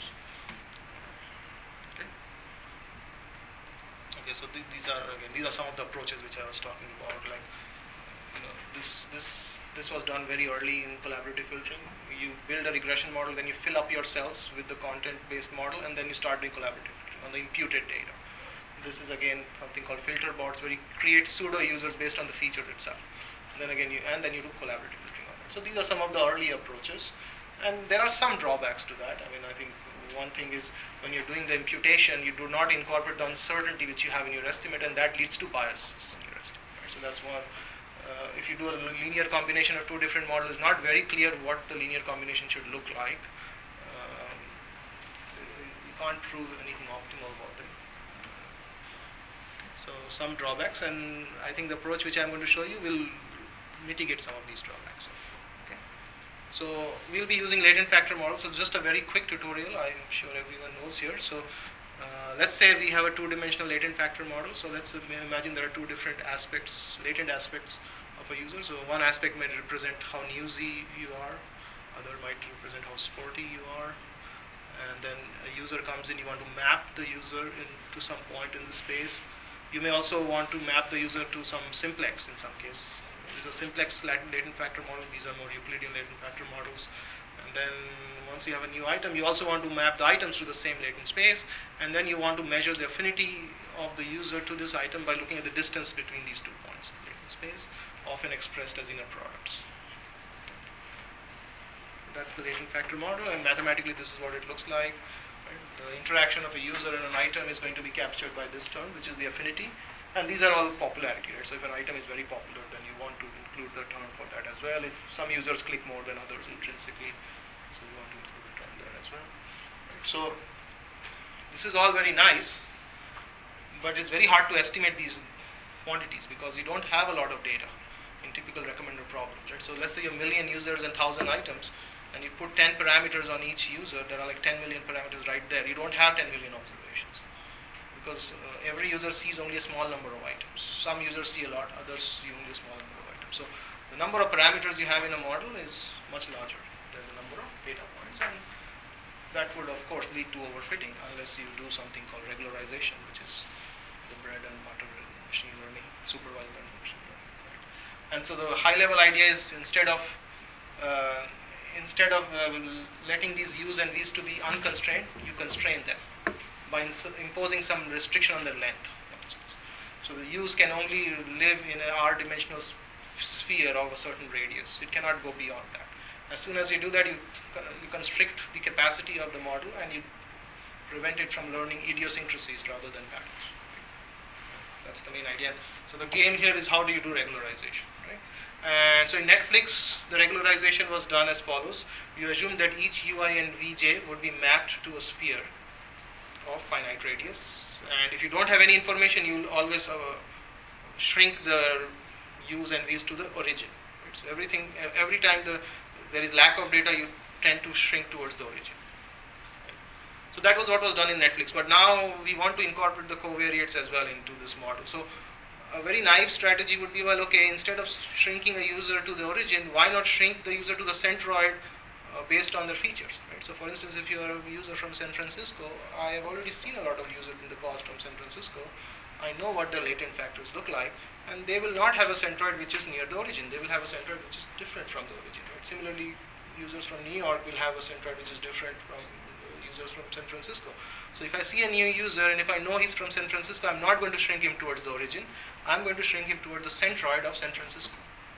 Okay. Okay, so th- these are again these are some of the approaches which I was talking about. Like, you know, this this this was done very early in collaborative filtering. You build a regression model, then you fill up your cells with the content-based model, and then you start doing collaborative filtering on the imputed data. This is again something called filter bots, where you create pseudo users based on the features itself. And then again, you and then you do collaborative filtering on that. So these are some of the early approaches, and there are some drawbacks to that. I mean, I think one thing is when you're doing the imputation, you do not incorporate the uncertainty which you have in your estimate, and that leads to biases in your estimate. Right? So that's one. Uh, if you do a linear combination of two different models, it's not very clear what the linear combination should look like. Um, you can't prove anything optimal about it. So some drawbacks, and I think the approach which I'm going to show you will mitigate some of these drawbacks. Okay. So we'll be using latent factor models. So just a very quick tutorial. I'm sure everyone knows here. So uh, let's say we have a two-dimensional latent factor model. So let's imagine there are two different aspects, latent aspects of a user. So one aspect might represent how newsy you are. Other might represent how sporty you are. And then a user comes in, you want to map the user into some point in the space. You may also want to map the user to some simplex in some case. These are simplex latent factor model. These are more Euclidean latent factor models. And then once you have a new item, you also want to map the items to the same latent space. And then you want to measure the affinity of the user to this item by looking at the distance between these two points in latent space, often expressed as inner products. That's the latent factor model, and mathematically this is what it looks like. Right? The interaction of a user and an item is going to be captured by this term, which is the affinity. And these are all popularity, right? So if an item is very popular, then you want to include the term for that as well. If some users click more than others intrinsically, so you want to include the term there as well. Right? So this is all very nice, but it's very hard to estimate these quantities because you don't have a lot of data in typical recommender problems, right? So let's say you have a million users and thousand items, and you put ten parameters on each user. There are like ten million parameters right there. You don't have ten million observations because uh, every user sees only a small number of items. Some users see a lot, others see only a small number of items. So the number of parameters you have in a model is much larger than the number of data points, and that would of course lead to overfitting unless you do something called regularization, which is the bread and butter in machine learning, supervised learning machine learning. Right? And so the high level idea is instead of uh, instead of uh, letting these U's and V's to be unconstrained, you constrain them by imposing some restriction on their length. So the U's can only live in an R-dimensional sphere of a certain radius. It cannot go beyond that. As soon as you do that, you, you constrict the capacity of the model and you prevent it from learning idiosyncrasies rather than patterns. That's That's the main idea. So the game here is how do you do regularization, right? And so in Netflix, the regularization was done as follows. You assume that each U I and V J would be mapped to a sphere of finite radius. And if you don't have any information, you will always uh, shrink the U's and V's to the origin. Right? So everything, every time the there is lack of data, you tend to shrink towards the origin. So that was what was done in Netflix. But now we want to incorporate the covariates as well into this model. So a very naive strategy would be, well, okay, instead of shrinking a user to the origin, why not shrink the user to the centroid uh, based on their features, right? So for instance, if you are a user from San Francisco, I have already seen a lot of users in the past from San Francisco. I know what the latent factors look like, and they will not have a centroid which is near the origin. They will have a centroid which is different from the origin, right? Similarly, users from New York will have a centroid which is different from users from San Francisco. So if I see a new user and if I know he's from San Francisco, I'm not going to shrink him towards the origin. I'm going to shrink him towards the centroid of San Francisco.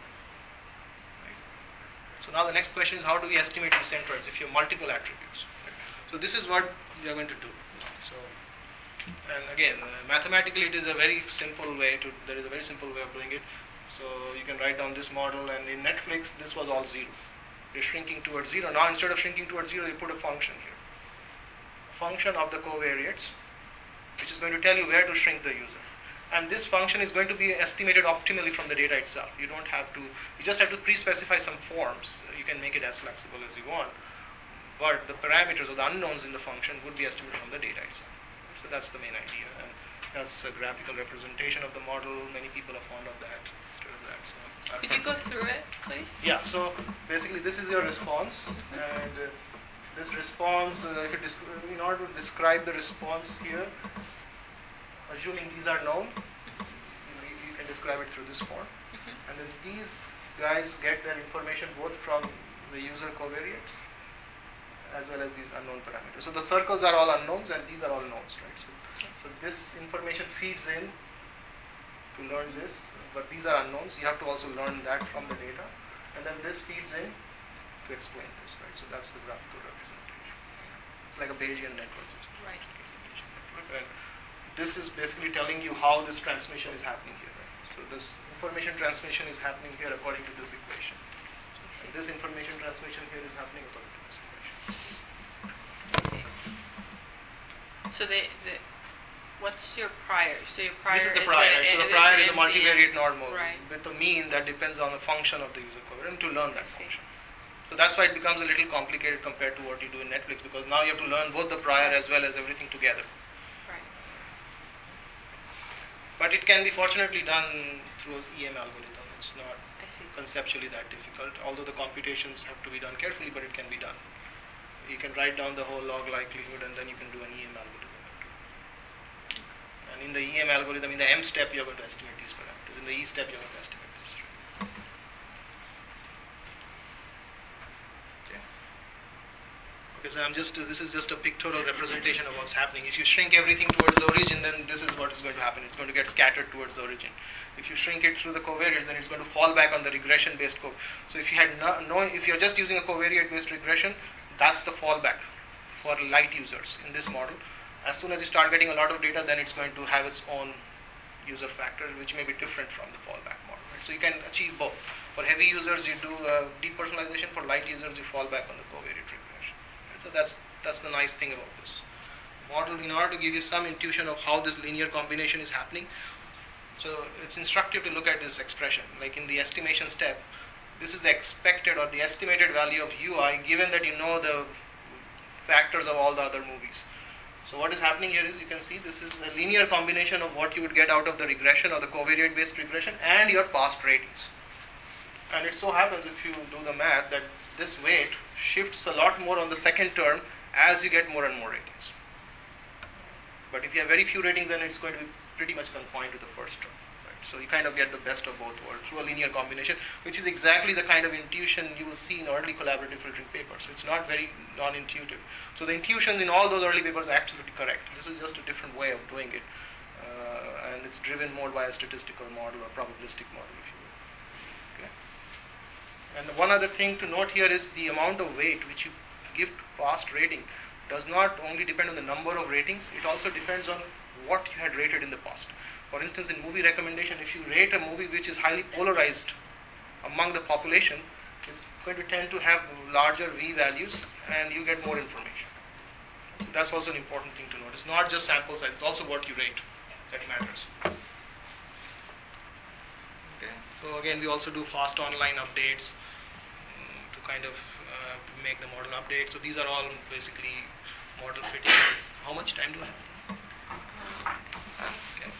Right? So now the next question is, how do we estimate these centroids if you have multiple attributes? Right? So this is what we are going to do. So, and again, uh, mathematically it is a very simple way to, there is a very simple way of doing it. So you can write down this model, and in Netflix this was all zero. You're shrinking towards zero. Now instead of shrinking towards zero, you put a function here. Function of the covariates, which is going to tell you where to shrink the user. And this function is going to be estimated optimally from the data itself. You don't have to, you just have to pre-specify some forms. You can make it as flexible as you want. But the parameters or the unknowns in the function would be estimated from the data itself. So that's the main idea. And that's a graphical representation of the model. Many people are fond of that instead of that. So Could you go through it, please? Yeah, so basically this is your response. And uh, this response, uh, if you in order to describe the response here, assuming these are known, you, know, you, you can describe it through this form. Mm-hmm. And then these guys get their information both from the user covariates as well as these unknown parameters. So the circles are all unknowns and these are all knowns, right? So, so this information feeds in to learn this, but these are unknowns. You have to also learn that from the data. And then this feeds in to explain this, right? So that's the graphical representation. It's like a Bayesian network system. Right. And this is basically telling you how this transmission is happening here. Right? So this information transmission is happening here according to this equation. And this information transmission here is happening according to this equation. I see. So the, the what's your prior? So your prior this is the is prior. a, Right? So the is prior is a M D. multivariate norm model Right. with a mean that depends on the function of the user covariate to learn that I see. function. So that's why it becomes a little complicated compared to what you do in Netflix, because now you have to learn both the prior as well as everything together. Right. But it can be fortunately done through an E M algorithm. It's not I see. conceptually that difficult, although the computations have to be done carefully, but it can be done. You can write down the whole log likelihood and then you can do an E M algorithm. And in the E M algorithm, in the M step, you're going to estimate these parameters. In the E step, you're going to estimate this. Okay. Okay, so I'm just, uh, this is just a pictorial representation of what's happening. If you shrink everything towards the origin, then this is what is going to happen. It's going to get scattered towards the origin. If you shrink it through the covariates, then it's going to fall back on the regression-based co. So if you had no, no, if you're just using a covariate-based regression, that's the fallback for light users in this model. As soon as you start getting a lot of data, then it's going to have its own user factors, which may be different from the fallback model. Right? So you can achieve both. For heavy users, you do uh, depersonalization. For light users, you fall back on the covariate regression. Right? So that's that's the nice thing about this model. In order to give you some intuition of how this linear combination is happening, so it's instructive to look at this expression. Like in the estimation step, this is the expected or the estimated value of U I, given that you know the factors of all the other movies. So what is happening here is, you can see this is a linear combination of what you would get out of the regression or the covariate based regression and your past ratings. And it so happens, if you do the math, that this weight shifts a lot more on the second term as you get more and more ratings. But if you have very few ratings, then it's going to be pretty much confined to the first term. Right? So you kind of get the best of both worlds through a linear combination, which is exactly the kind of intuition you will see in early collaborative filtering papers. So it's not very non-intuitive. So the intuitions in all those early papers are absolutely correct. This is just a different way of doing it. Uh, and it's driven more by a statistical model or probabilistic model, if you will. Okay? And one other thing to note here is the amount of weight which you give to past rating does not only depend on the number of ratings, it also depends on what you had rated in the past. For instance, in movie recommendation, if you rate a movie which is highly polarized among the population, it's going to tend to have larger V values and you get more information. So that's also an important thing to note. It's not just sample size, it's also what you rate that matters. Okay. So again, we also do fast online updates um, to kind of uh, make the model update. So these are all basically model fitting. How much time do I have? Okay.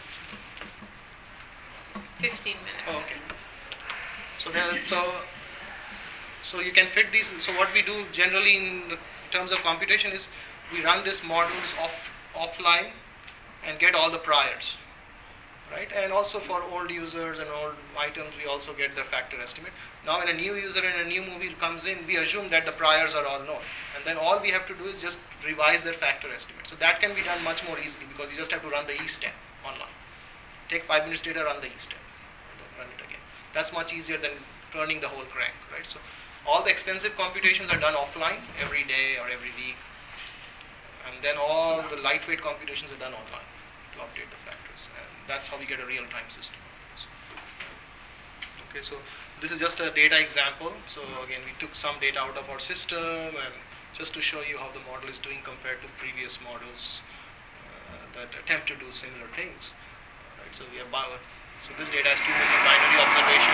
fifteen minutes. Oh, okay. So then, so so you can fit these. So what we do generally in the terms of computation is we run these models off offline and get all the priors, right? And also for old users and old items, we also get the factor estimate. Now, when a new user in a new movie comes in, we assume that the priors are all known, and then all we have to do is just revise their factor estimate. So that can be done much more easily because you just have to run the E step online. Take five minutes data, run the E step, and then run it again. That's much easier than turning the whole crank, right? So all the expensive computations are done offline every day or every week, and then all the lightweight computations are done online to update the factors, and that's how we get a real-time system. Okay, so this is just a data example. So again, we took some data out of our system, and just to show you how the model is doing compared to previous models uh, that attempt to do similar things. Right, so we have bio- so this data has two million binary observation.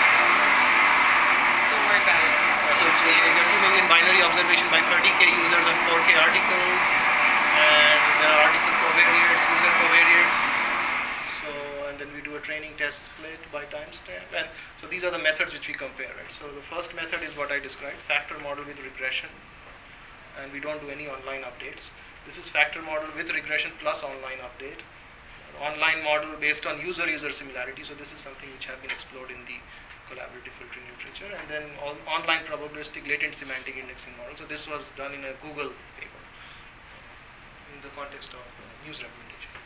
Don't worry about it. Uh, so we have two million binary observation by thirty K users and four K articles, and there are article covariates, user covariates. So and then we do a training test split by timestamp, and so these are the methods which we compare. Right. So the first method is what I described: factor model with regression, and we don't do any online updates. This is factor model with regression plus online update. Online model based on user-user similarity. So this is something which have been explored in the collaborative filtering literature, and then all online probabilistic latent semantic indexing model. So this was done in a Google paper in the context of uh, news recommendation.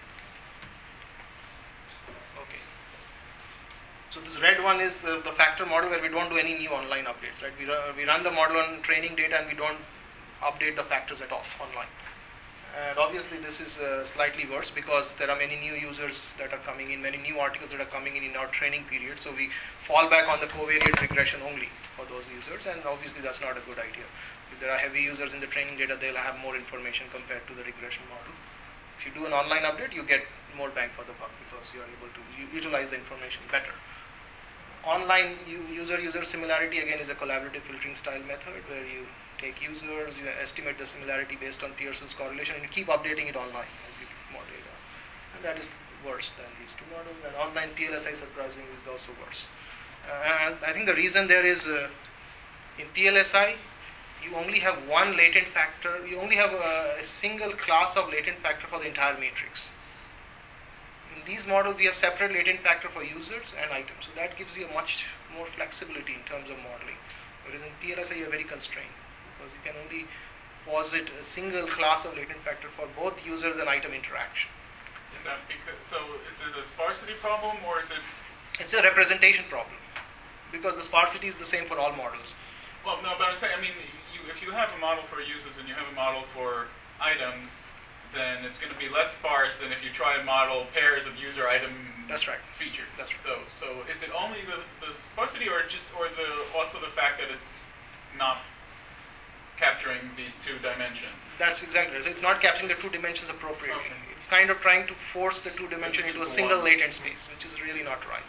Okay. So this red one is uh, the factor model where we don't do any new online updates, right? We, ru- we run the model on training data and we don't update the factors at all online. And obviously this is uh, slightly worse because there are many new users that are coming in, many new articles that are coming in in our training period. So we fall back on the covariate regression only for those users, and obviously that's not a good idea. If there are heavy users in the training data, they'll have more information compared to the regression model. If you do an online update, you get more bang for the buck because you are able to u- utilize the information better. Online user-user similarity again is a collaborative filtering style method where you take users, you estimate the similarity based on Pearson's correlation, and you keep updating it online as you get more data. And that is worse than these two models. And online T L S I, surprisingly, is also worse. Uh, and I think the reason there is uh, in T L S I, you only have one latent factor, you only have a, a single class of latent factor for the entire matrix. In these models, we have separate latent factor for users and items. So that gives you a much more flexibility in terms of modeling. Whereas in T L S I, you are very constrained because you can only posit a single class of latent factor for both users and item interaction. Is that because, so is it a sparsity problem or is it? It's a representation problem because the sparsity is the same for all models. Well, no, but I'm saying, I mean, you, if you have a model for users and you have a model for items, then it's going to be less sparse than if you try to model pairs of user item That's right. features. That's right. So, so is it only the, the sparsity, or just, or the also the fact that it's not capturing these two dimensions? That's exactly right. So it's not capturing the two dimensions appropriately. Okay. It's kind of trying to force the two dimension into a Into single one. latent space, which is really not right.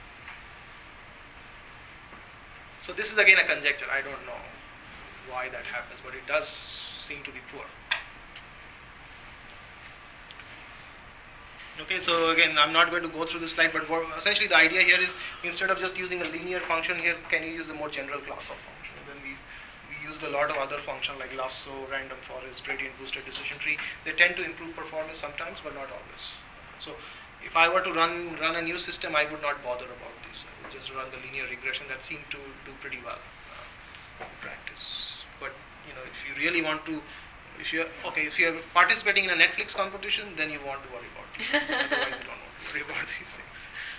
So this is again a conjecture. I don't know why that happens, but it does seem to be poor. Okay, so again, I'm not going to go through this slide, but what, essentially the idea here is instead of just using a linear function here, can you use a more general class of function? And then we, we used a lot of other functions like lasso, random forest, gradient boosted decision tree. They tend to improve performance sometimes, but not always. So if I were to run run a new system, I would not bother about this. I would just run the linear regression that seemed to do pretty well uh, in practice. But you know, if you really want to If you're okay, if you're participating in a Netflix competition, then you want to worry about these things. Otherwise, you don't want to worry about these things.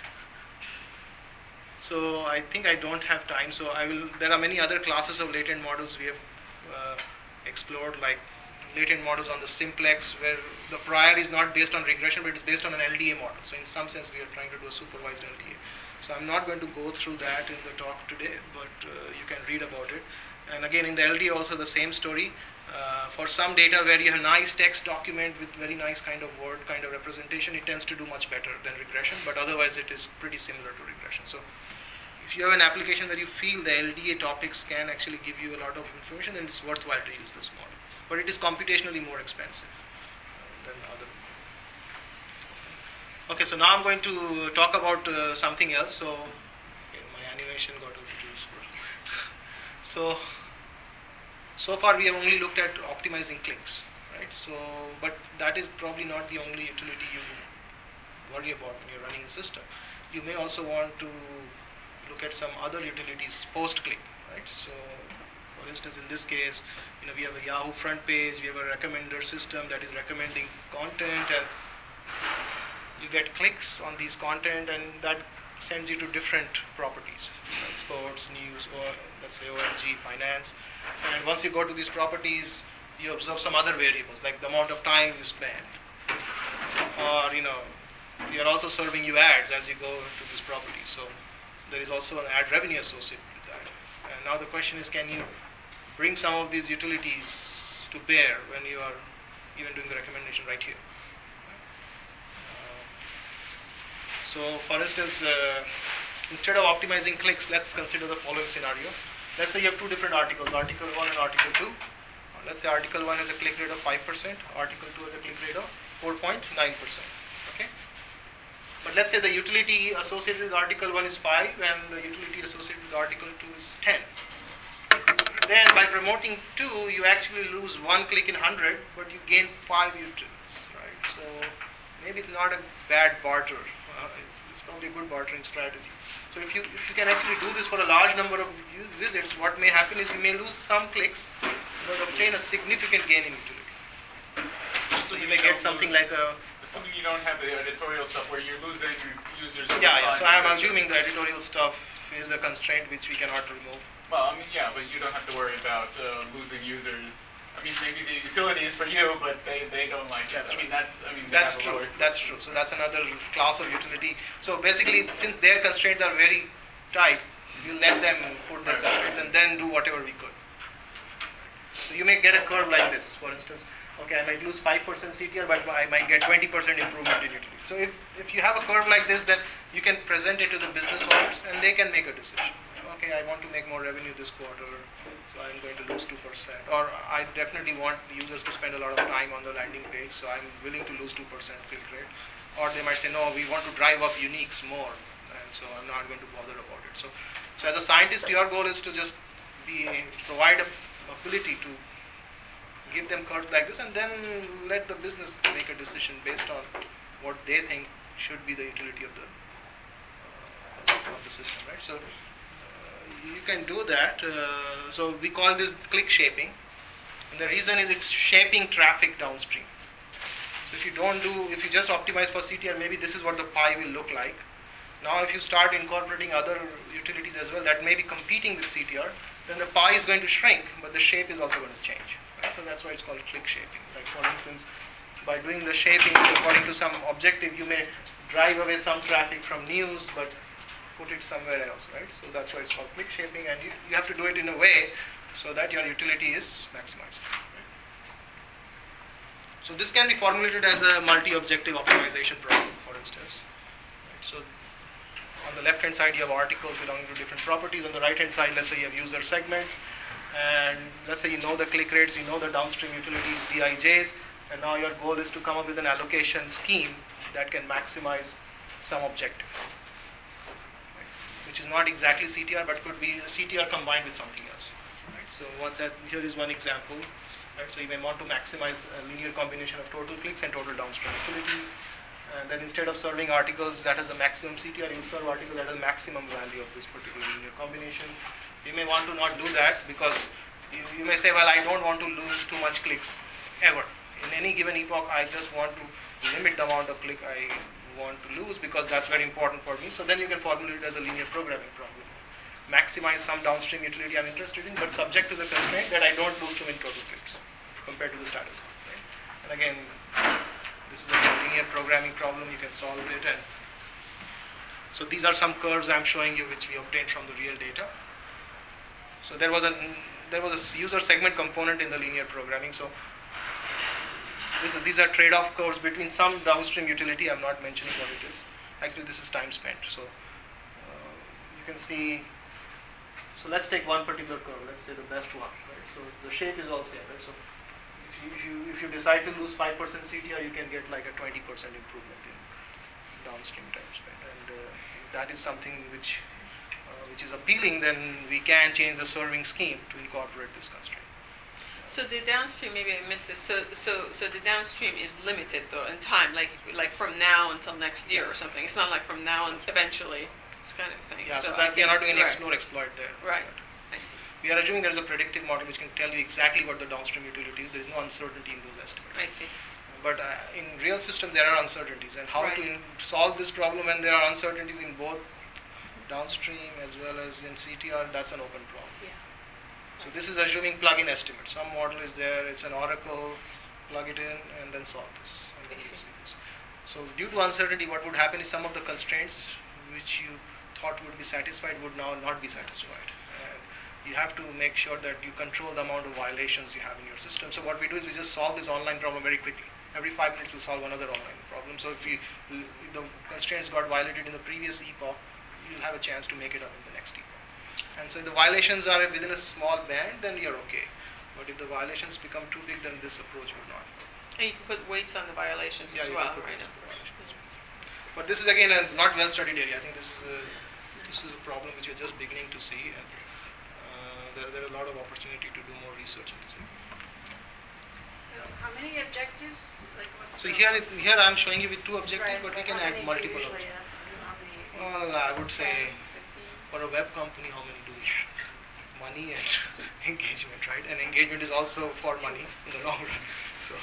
So I think I don't have time. So I will. There are many other classes of latent models we have uh, explored, like latent models on the simplex, where the prior is not based on regression, but it's based on an L D A model. So in some sense, we are trying to do a supervised L D A. So I'm not going to go through that in the talk today, but uh, you can read about it. And again, in the L D A also the same story. Uh, for some data where you have nice text document with very nice kind of word kind of representation, it tends to do much better than regression, but otherwise it is pretty similar to regression. So if you have an application where you feel the L D A topics can actually give you a lot of information, then it's worthwhile to use this model. But it is computationally more expensive than other. Okay, so now I'm going to talk about uh, something else. So okay, my animation got a little slow. So so far we have only looked at optimizing clicks, right? So, but that is probably not the only utility you worry about when you're running a system. You may also want to look at some other utilities post-click, right? So, for instance, in this case, you know, we have a Yahoo front page, we have a recommender system that is recommending content, and you get clicks on these content, and that sends you to different properties, like sports, news, or let's say O M G, finance. And once you go to these properties, you observe some other variables, like the amount of time you spend, or you know, we are also serving you ads as you go to these properties. So there is also an ad revenue associated with that. And now the question is, can you bring some of these utilities to bear when you are even doing the recommendation right here? Uh, so for instance, uh, instead of optimizing clicks, let's consider the following scenario. Let's say you have two different articles, article one and article two. Uh, let's say article one has a click rate of five percent, article two has a click rate of four point nine percent. Okay? But let's say the utility associated with article one is five and the utility associated with article two is ten. Then by promoting two, you actually lose one click in one hundred, but you gain five utils, right? So maybe it's not a bad barter. Uh, it's, it's probably a good bartering strategy. So if you if you can actually do this for a large number of visits, what may happen is you may lose some clicks, but obtain a significant gain in utility. So you may get something like a Assuming you don't have the editorial stuff where you're losing users. Yeah, yeah. So I'm assuming the editorial stuff is a constraint which we cannot remove. Well, I mean, yeah, but you don't have to worry about uh, losing users. I mean, maybe the utility is for you, but they, they don't like it. I mean, that's I mean. That's true. That's true. So that's another class of utility. So basically, since their constraints are very tight, you let them put their constraints and then do whatever we could. So you may get a curve like this, for instance. Okay, I might lose five percent C T R, but I might get twenty percent improvement in utility. So if, if you have a curve like this, then you can present it to the business owners and they can make a decision. Okay, I want to make more revenue this quarter, so I'm going to lose two percent. Or I definitely want the users to spend a lot of time on the landing page, so I'm willing to lose two percent click rate. Or they might say, no, we want to drive up uniques more, and so I'm not going to bother about it. So, so as a scientist, your goal is to just be provide a ability to give them curves like this, and then let the business make a decision based on what they think should be the utility of the uh, of the system, right? So uh, you can do that. Uh, so we call this click shaping, and the reason is it's shaping traffic downstream. So if you don't do, if you just optimize for C T R, maybe this is what the pie will look like. Now if you start incorporating other utilities as well that may be competing with C T R, then the pie is going to shrink, but the shape is also going to change. So that's why it's called click shaping. Like for instance, by doing the shaping according to some objective, you may drive away some traffic from news, but put it somewhere else, right? So that's why it's called click shaping, and you, you have to do it in a way so that your utility is maximized. Right? So this can be formulated as a multi-objective optimization problem, for instance. Right? So on the left-hand side, you have articles belonging to different properties. On the right-hand side, let's say you have user segments. And let's say you know the click rates, you know the downstream utilities, D I Js, and now your goal is to come up with an allocation scheme that can maximize some objective, right? Which is not exactly C T R, but could be C T R combined with something else. Right? So what that here is one example. Right? So you may want to maximize a linear combination of total clicks and total downstream utility. And then instead of serving articles that has the maximum C T R, you serve articles that has the maximum value of this particular linear combination. You may want to not do that because you, you may say, well, I don't want to lose too much clicks ever. In any given epoch, I just want to limit the amount of click I want to lose because that's very important for me. So then you can formulate it as a linear programming problem. Maximize some downstream utility I'm interested in, but subject to the constraint that I don't lose too many total clicks. compared to the status quo. Right? And again, this is a linear programming problem. You can solve it. And so these are some curves I'm showing you which we obtained from the real data. So there was a there was a user segment component in the linear programming. So this is, these are trade-off curves between some downstream utility. I'm not mentioning what it is. Actually, this is time spent. So uh, you can see. So let's take one particular curve. Let's say the best one. Right? So the shape is all same. Right? So if you, if you if you decide to lose five percent C T R, you can get like a twenty percent improvement in downstream time spent, and uh, that is something which uh, which is appealing. Then we can change the serving scheme to incorporate this constraint. So the downstream, maybe I missed this. So, so, so the downstream is limited though in time, like, like from now until next year or something. It's not like from now and eventually, this kind of thing. Yeah, so, so that we are not doing right. explore exploit there. Right. I see. We are assuming there is a predictive model which can tell you exactly what the downstream utility is. There is no uncertainty in those estimates. I see. But uh, in real system there are uncertainties, and how Right. to in solve this problem when there are uncertainties in both downstream as well as in C T R, that's an open problem. Yeah. So this is assuming plug-in estimate. Some model is there, it's an oracle, plug it in and then solve this. And then I you see. see this. So due to uncertainty, what would happen is some of the constraints which you thought would be satisfied would now not be satisfied. And you have to make sure that you control the amount of violations you have in your system. So what we do is we just solve this online problem very quickly. Every five minutes we solve another online problem. So if, you, if the constraints got violated in the previous epoch, you'll have a chance to make it up in the next epoch. And so if the violations are within a small band, then you're okay. But if the violations become too big, then this approach would not work. And you can put weights on the violations Yeah, as you well, can put right? weights on the violations. But this is again a not well studied area. I think this is a, this is a problem which we're just beginning to see, and uh, there, there are a lot of opportunity to do more research in this area. So how many objectives? Like what's So the- here, it, here I'm showing you with two objectives, Right, but we but can how add many do you multiple usually objectives. have? How many? Well, I would say ten, fifteen? for a web company, how many do we have? Money and engagement, right? And engagement is also for money in the long run. So,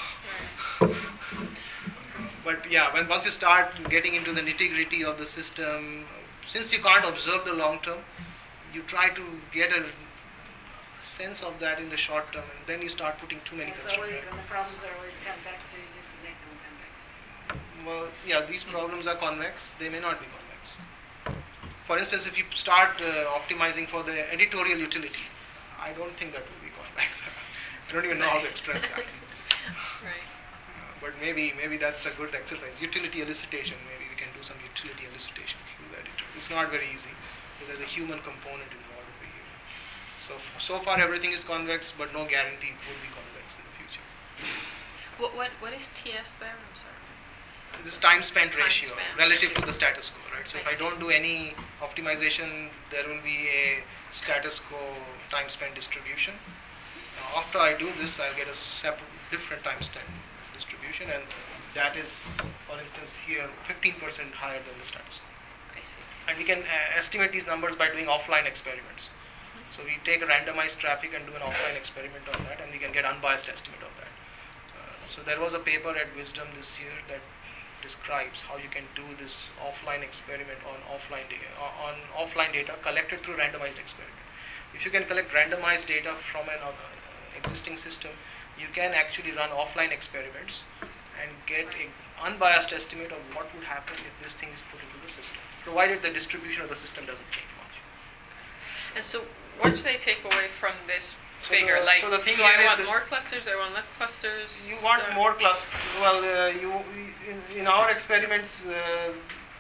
but yeah, when once you start getting into the nitty-gritty of the system, since you can't observe the long term, you try to get a sense of that in the short term, and then you start putting too many And it's always, constraints. when the problems are always convex, or you just make them convex. Well, yeah, these problems are convex. They may not be convex. For instance, if you start uh, optimizing for the editorial utility, I don't think that will be convex. I don't even know how to express that. Right. Uh, but maybe maybe that's a good exercise. Utility elicitation, maybe we can do some utility elicitation through the editor. It's not very easy. There's a human component involved over here. So so far everything is convex, but no guarantee it will be convex in the future. What, what, what is T S there? I'm sorry. This time spent Time ratio spent relative ratio. to the status quo, right? So if I don't do any optimization, there will be a status quo time spent distribution. Now, after I do this, I'll get a separate, different time spent distribution, and that is, for instance, here fifteen percent higher than the status quo. I see. And we can uh, estimate these numbers by doing offline experiments. So we take randomized traffic and do an offline experiment on that, and we can get unbiased estimate of that. Uh, so there was a paper at Wisdom this year that describes how you can do this offline experiment on offline data, on offline data collected through randomized experiment. If you can collect randomized data from an uh, existing system, you can actually run offline experiments and get an unbiased estimate of what would happen if this thing is put into the system, provided the distribution of the system doesn't change much. And so, what should I take away from this So figure? the- like, so the thing do I here is want that- more clusters? Do I want less clusters? You want Uh, more clusters. Well, uh, you in, in our experiments, uh,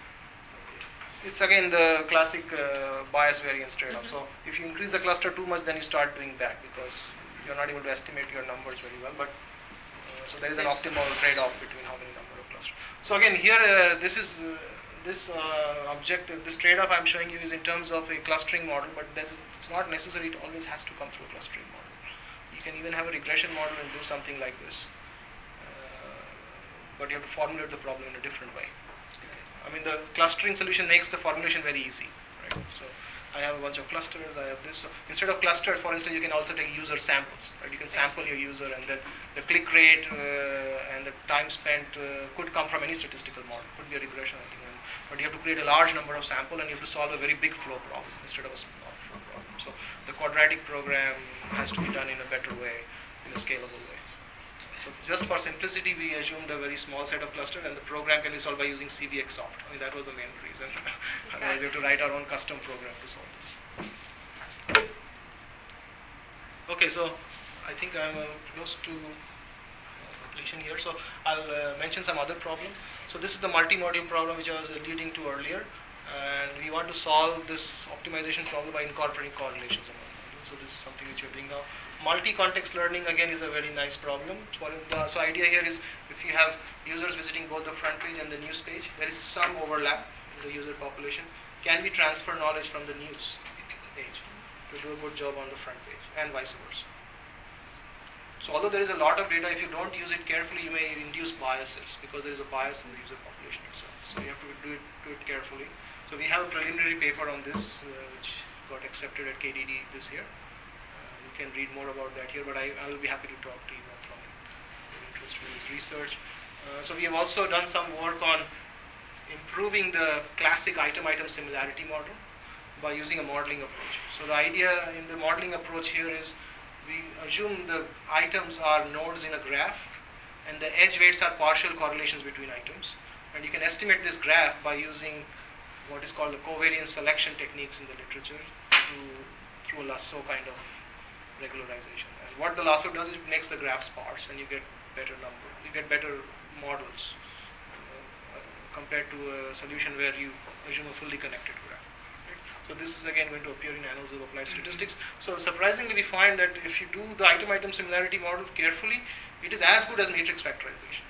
it's again the classic uh, bias variance trade-off. Mhm. So if you increase the cluster too much, then you start doing bad because you're not able to estimate your numbers very well. But uh, so there is an Yes. optimal trade-off between how many number of clusters. So again, here uh, this is uh, this uh, objective, this trade-off I'm showing you is in terms of a clustering model, but that is, it's not necessary. It always has to come through a clustering model. You can even have a regression model and do something like this. Uh, but you have to formulate the problem in a different way. I mean, the clustering solution makes the formulation very easy, right? So I have a bunch of clusters, I have this. So instead of clusters, for instance, you can also take user samples, right? You can sample your user, and then the click rate uh, and the time spent uh, could come from any statistical model. Could be a regression, I think. But you have to create a large number of sample, and you have to solve a very big flow problem instead of a small flow problem. So the quadratic program has to be done in a better way, in a scalable way. So just for simplicity, we assumed a very small set of clusters, and the program can be solved by using C B X soft. I mean, that was the main reason. Otherwise, we have to write our own custom program to solve this. Okay, so I think I'm uh, close to uh, completion here. So I'll uh, mention some other problem. So this is the multi-module problem which I was alluding to earlier, and we want to solve this optimization problem by incorporating correlations among modules. So this is something which we're doing now. Multi-context learning again is a very nice problem. So the so idea here is if you have users visiting both the front page and the news page, there is some overlap in the user population. Can we transfer knowledge from the news page to do a good job on the front page, and vice versa? So although there is a lot of data, if you don't use it carefully, you may induce biases because there is a bias in the user population itself. So you have to do it, do it carefully. So we have a preliminary paper on this uh, which got accepted at K D D this year. Uh, you can read more about that here, but I, I will be happy to talk to you from your interest in this research. Uh, so we have also done some work on improving the classic item-item similarity model by using a modeling approach. So the idea in the modeling approach here is we assume the items are nodes in a graph and the edge weights are partial correlations between items, and you can estimate this graph by using what is called the covariance selection techniques in the literature through, through a lasso kind of regularization. And what the lasso does is it makes the graph sparse and you get better number, you get better models uh, compared to a solution where you assume a fully connected graph. So this is again going to appear in Annals of Applied Statistics. So surprisingly, we find that if you do the item-item similarity model carefully, it is as good as matrix factorization.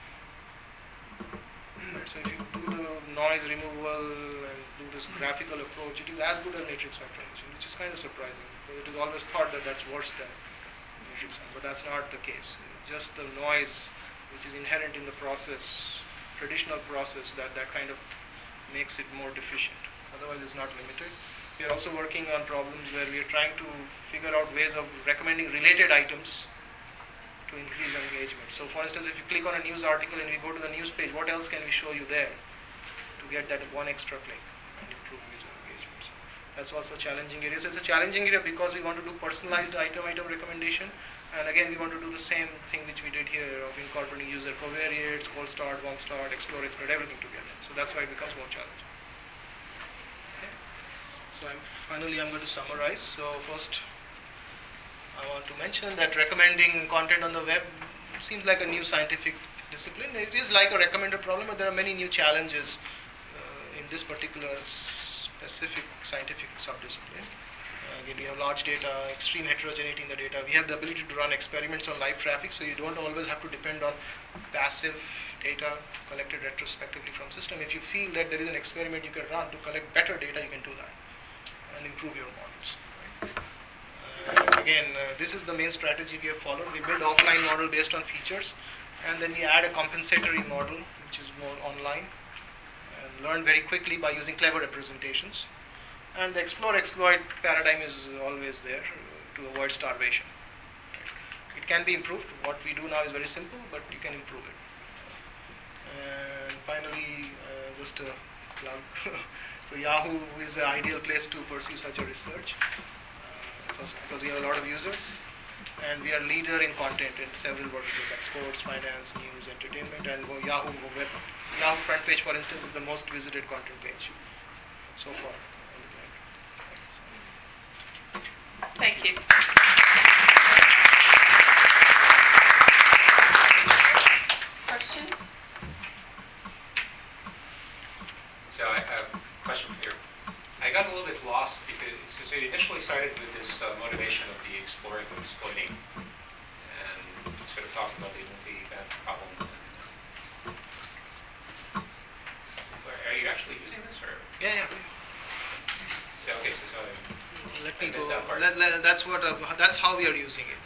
Right, so if you do the noise removal and do this graphical approach, it is as good as matrix factorization, which is kind of surprising. Because it is always thought that that's worse than matrix, but that's not the case. Just the noise which is inherent in the process, traditional process, that, that kind of makes it more deficient. Otherwise, it's not limited. We are also working on problems where we are trying to figure out ways of recommending related items to increase engagement. So for instance, if you click on a news article and we go to the news page, what else can we show you there to get that one extra click and improve user engagement? So that's also a challenging area. So it's a challenging area because we want to do personalized item-item recommendation, and again we want to do the same thing which we did here of incorporating user covariates, cold start, warm start, explore, exploit, everything together. So that's why it becomes more challenging. So I'm, finally I'm going to summarize. So first I want to mention that recommending content on the web seems like a new scientific discipline. It is like a recommender problem, but there are many new challenges uh, in this particular specific scientific subdiscipline. Uh, again, we have large data, extreme heterogeneity in the data. We have the ability to run experiments on live traffic, so you don't always have to depend on passive data collected retrospectively from system. If you feel that there is an experiment you can run to collect better data, you can do that and improve your models. Right? Uh, again, uh, this is the main strategy we have followed. We build offline model based on features, and then we add a compensatory model which is more online and learn very quickly by using clever representations. And the explore exploit paradigm is always there uh, to avoid starvation. Right? It can be improved. What we do now is very simple, but you can improve it. And finally, uh, just a plug. So Yahoo is the ideal place to pursue such a research, uh, first because we have a lot of users, and we are leader in content in several verticals like sports, finance, news, entertainment, and Yahoo web. Yahoo front page, for instance, is the most visited content page so far on the web. Thank you. Questions? So I have a question here. I got a little bit lost because so you initially started with this uh, motivation of the exploring and exploiting, and sort of talked about the multi-event problem. Are you actually using this, or? Yeah, yeah. So okay, so, so Let I me missed go. that part. Let, let, that's what. Uh, that's how we are using it.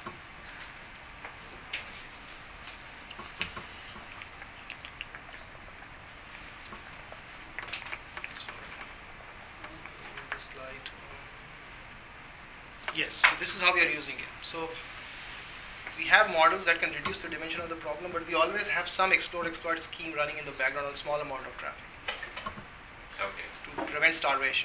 Yes, so this is how we are using it. So we have models that can reduce the dimension of the problem, but we always have some explore exploit scheme running in the background on a small amount of traffic. Okay. To prevent starvation.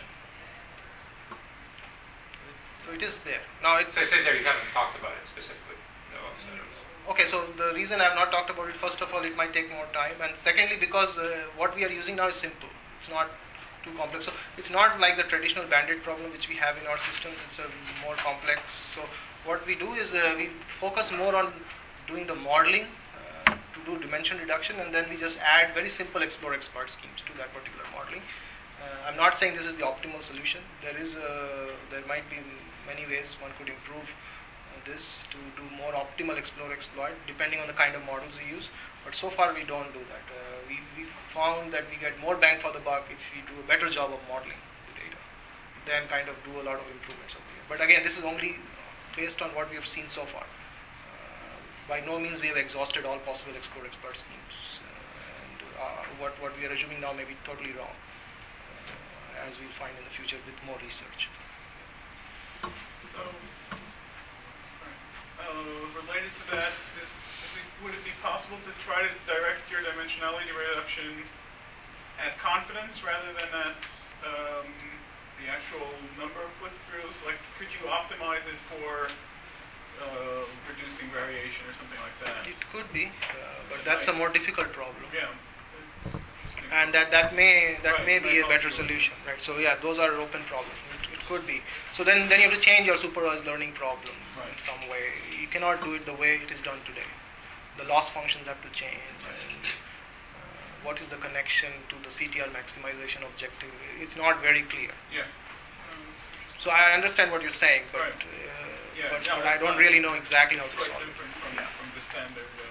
So it is there. Now it So it says there you haven't talked about it specifically. No. So okay, so the reason I have not talked about it, first of all, it might take more time, and secondly, because uh, what we are using now is simple. It's not too complex. So it's not like the traditional bandit problem which we have in our systems. It's a more complex. So what we do is uh, we focus more on doing the modeling uh, to do dimension reduction, and then we just add very simple explore expert schemes to that particular modeling. Uh, I'm not saying this is the optimal solution. There is a, there might be many ways one could improve uh, this to do more optimal explore exploit depending on the kind of models we use. But so far we don't do that. Uh, we, we found that we get more bang for the buck if we do a better job of modeling the data, then kind of do a lot of improvements over here. But again, this is only based on what we have seen so far. Uh, by no means we have exhausted all possible explore expert schemes. Uh, and uh, what, what we are assuming now may be totally wrong, uh, as we'll find in the future with more research. So, sorry. Uh, related to that, is, is it, would it be possible to try to direct your dimensionality reduction at confidence rather than at um, the actual number of click-throughs? Like, could you optimize it for uh, reducing variation or something like that? It could be, uh, but that's a more difficult problem. Yeah. And that, that may that Right, may be right, a better also. solution, right? So yeah, those are open problems. It, it could be. So then, then you have to change your supervised learning problem Right. in some way. You cannot do it the way it is done today. The loss functions have to change. And uh, what is the connection to the C T R maximization objective? It's not very clear. Yeah. Um, So I understand what you're saying, but Right. uh, Yeah, but, no, but I it's don't not- really know exactly how it's to quite solve it. different from, Yeah. from the standard. Uh,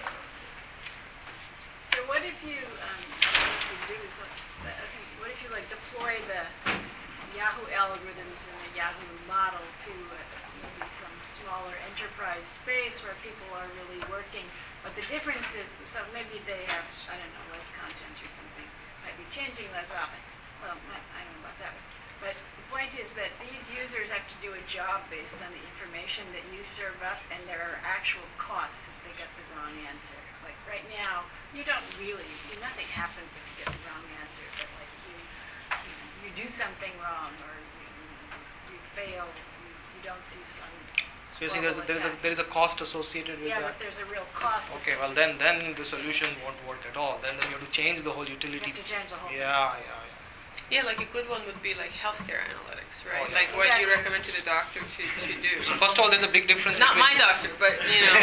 So what if you, um, what you do is, uh, I think, what if you like deploy the Yahoo algorithms and the Yahoo model to uh, maybe some smaller enterprise space where people are really working, but the difference is, so maybe they have, I don't know, less content or something, might be changing less often. Well, not, I don't know about that, but the point is that these users have to do a job based on the information that you serve up, and there are actual costs if they get the wrong answer. Like right now, you don't really, nothing happens if you get the wrong answer, but like you, you, you do something wrong or you, you fail, you, you don't see some. So you're saying there's, there is a there is a cost associated with Yeah, that. but there's a real cost. Okay, well then then the solution won't work at all. Then, then you have to change the whole You utility. have to change the whole thing. Yeah, yeah, yeah. Yeah, like a good one would be like healthcare analytics, right? Oh, yeah. Like what you Exactly. recommend to the doctor to, to do. So first of all, there's a big difference. Not between, my doctor, but you know.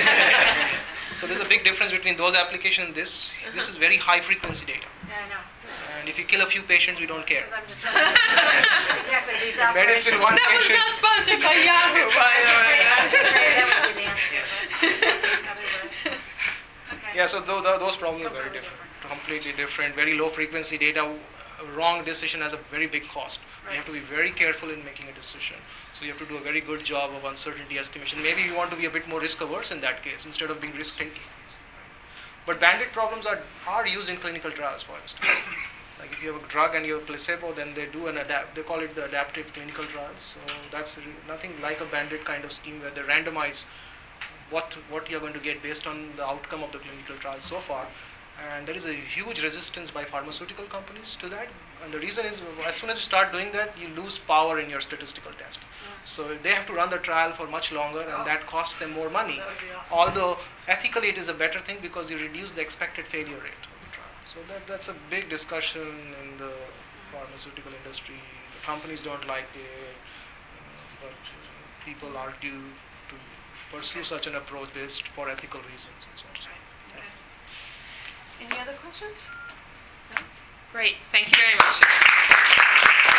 So there's a big difference between those applications and this. This is very high frequency data. Yeah, I know. And if you kill a few patients, we don't care. Because I'm just wondering. Exactly, these Medicine, operations. one That was patient. not sponsored by Yahoo, by the way. That would be the answer, but otherwise. Okay. Yeah, so th- th- those problems are very Completely different. Completely different. Very low frequency data. A wrong decision has a very big cost. You have to be very careful in making a decision. So you have to do a very good job of uncertainty estimation. Maybe you want to be a bit more risk averse in that case instead of being risk taking. But bandit problems are, are used in clinical trials, for instance. Like if you have a drug and you have placebo, then they do an adapt. They call it the adaptive clinical trials. So that's re- nothing like a bandit kind of scheme where they randomize what what you're going to get based on the outcome of the clinical trial so far. And there is a huge resistance by pharmaceutical companies to that. And the reason is, as soon as you start doing that, you lose power in your statistical test. So they have to run the trial for much longer, and that costs them more money. That would be awful. Although ethically it is a better thing because you reduce the expected failure rate of the trial. So that that's a big discussion in the pharmaceutical industry. The companies don't like it, uh, but uh, people argue to pursue such an approach based for ethical reasons and so on. Any other questions? No? Great. Thank you very much.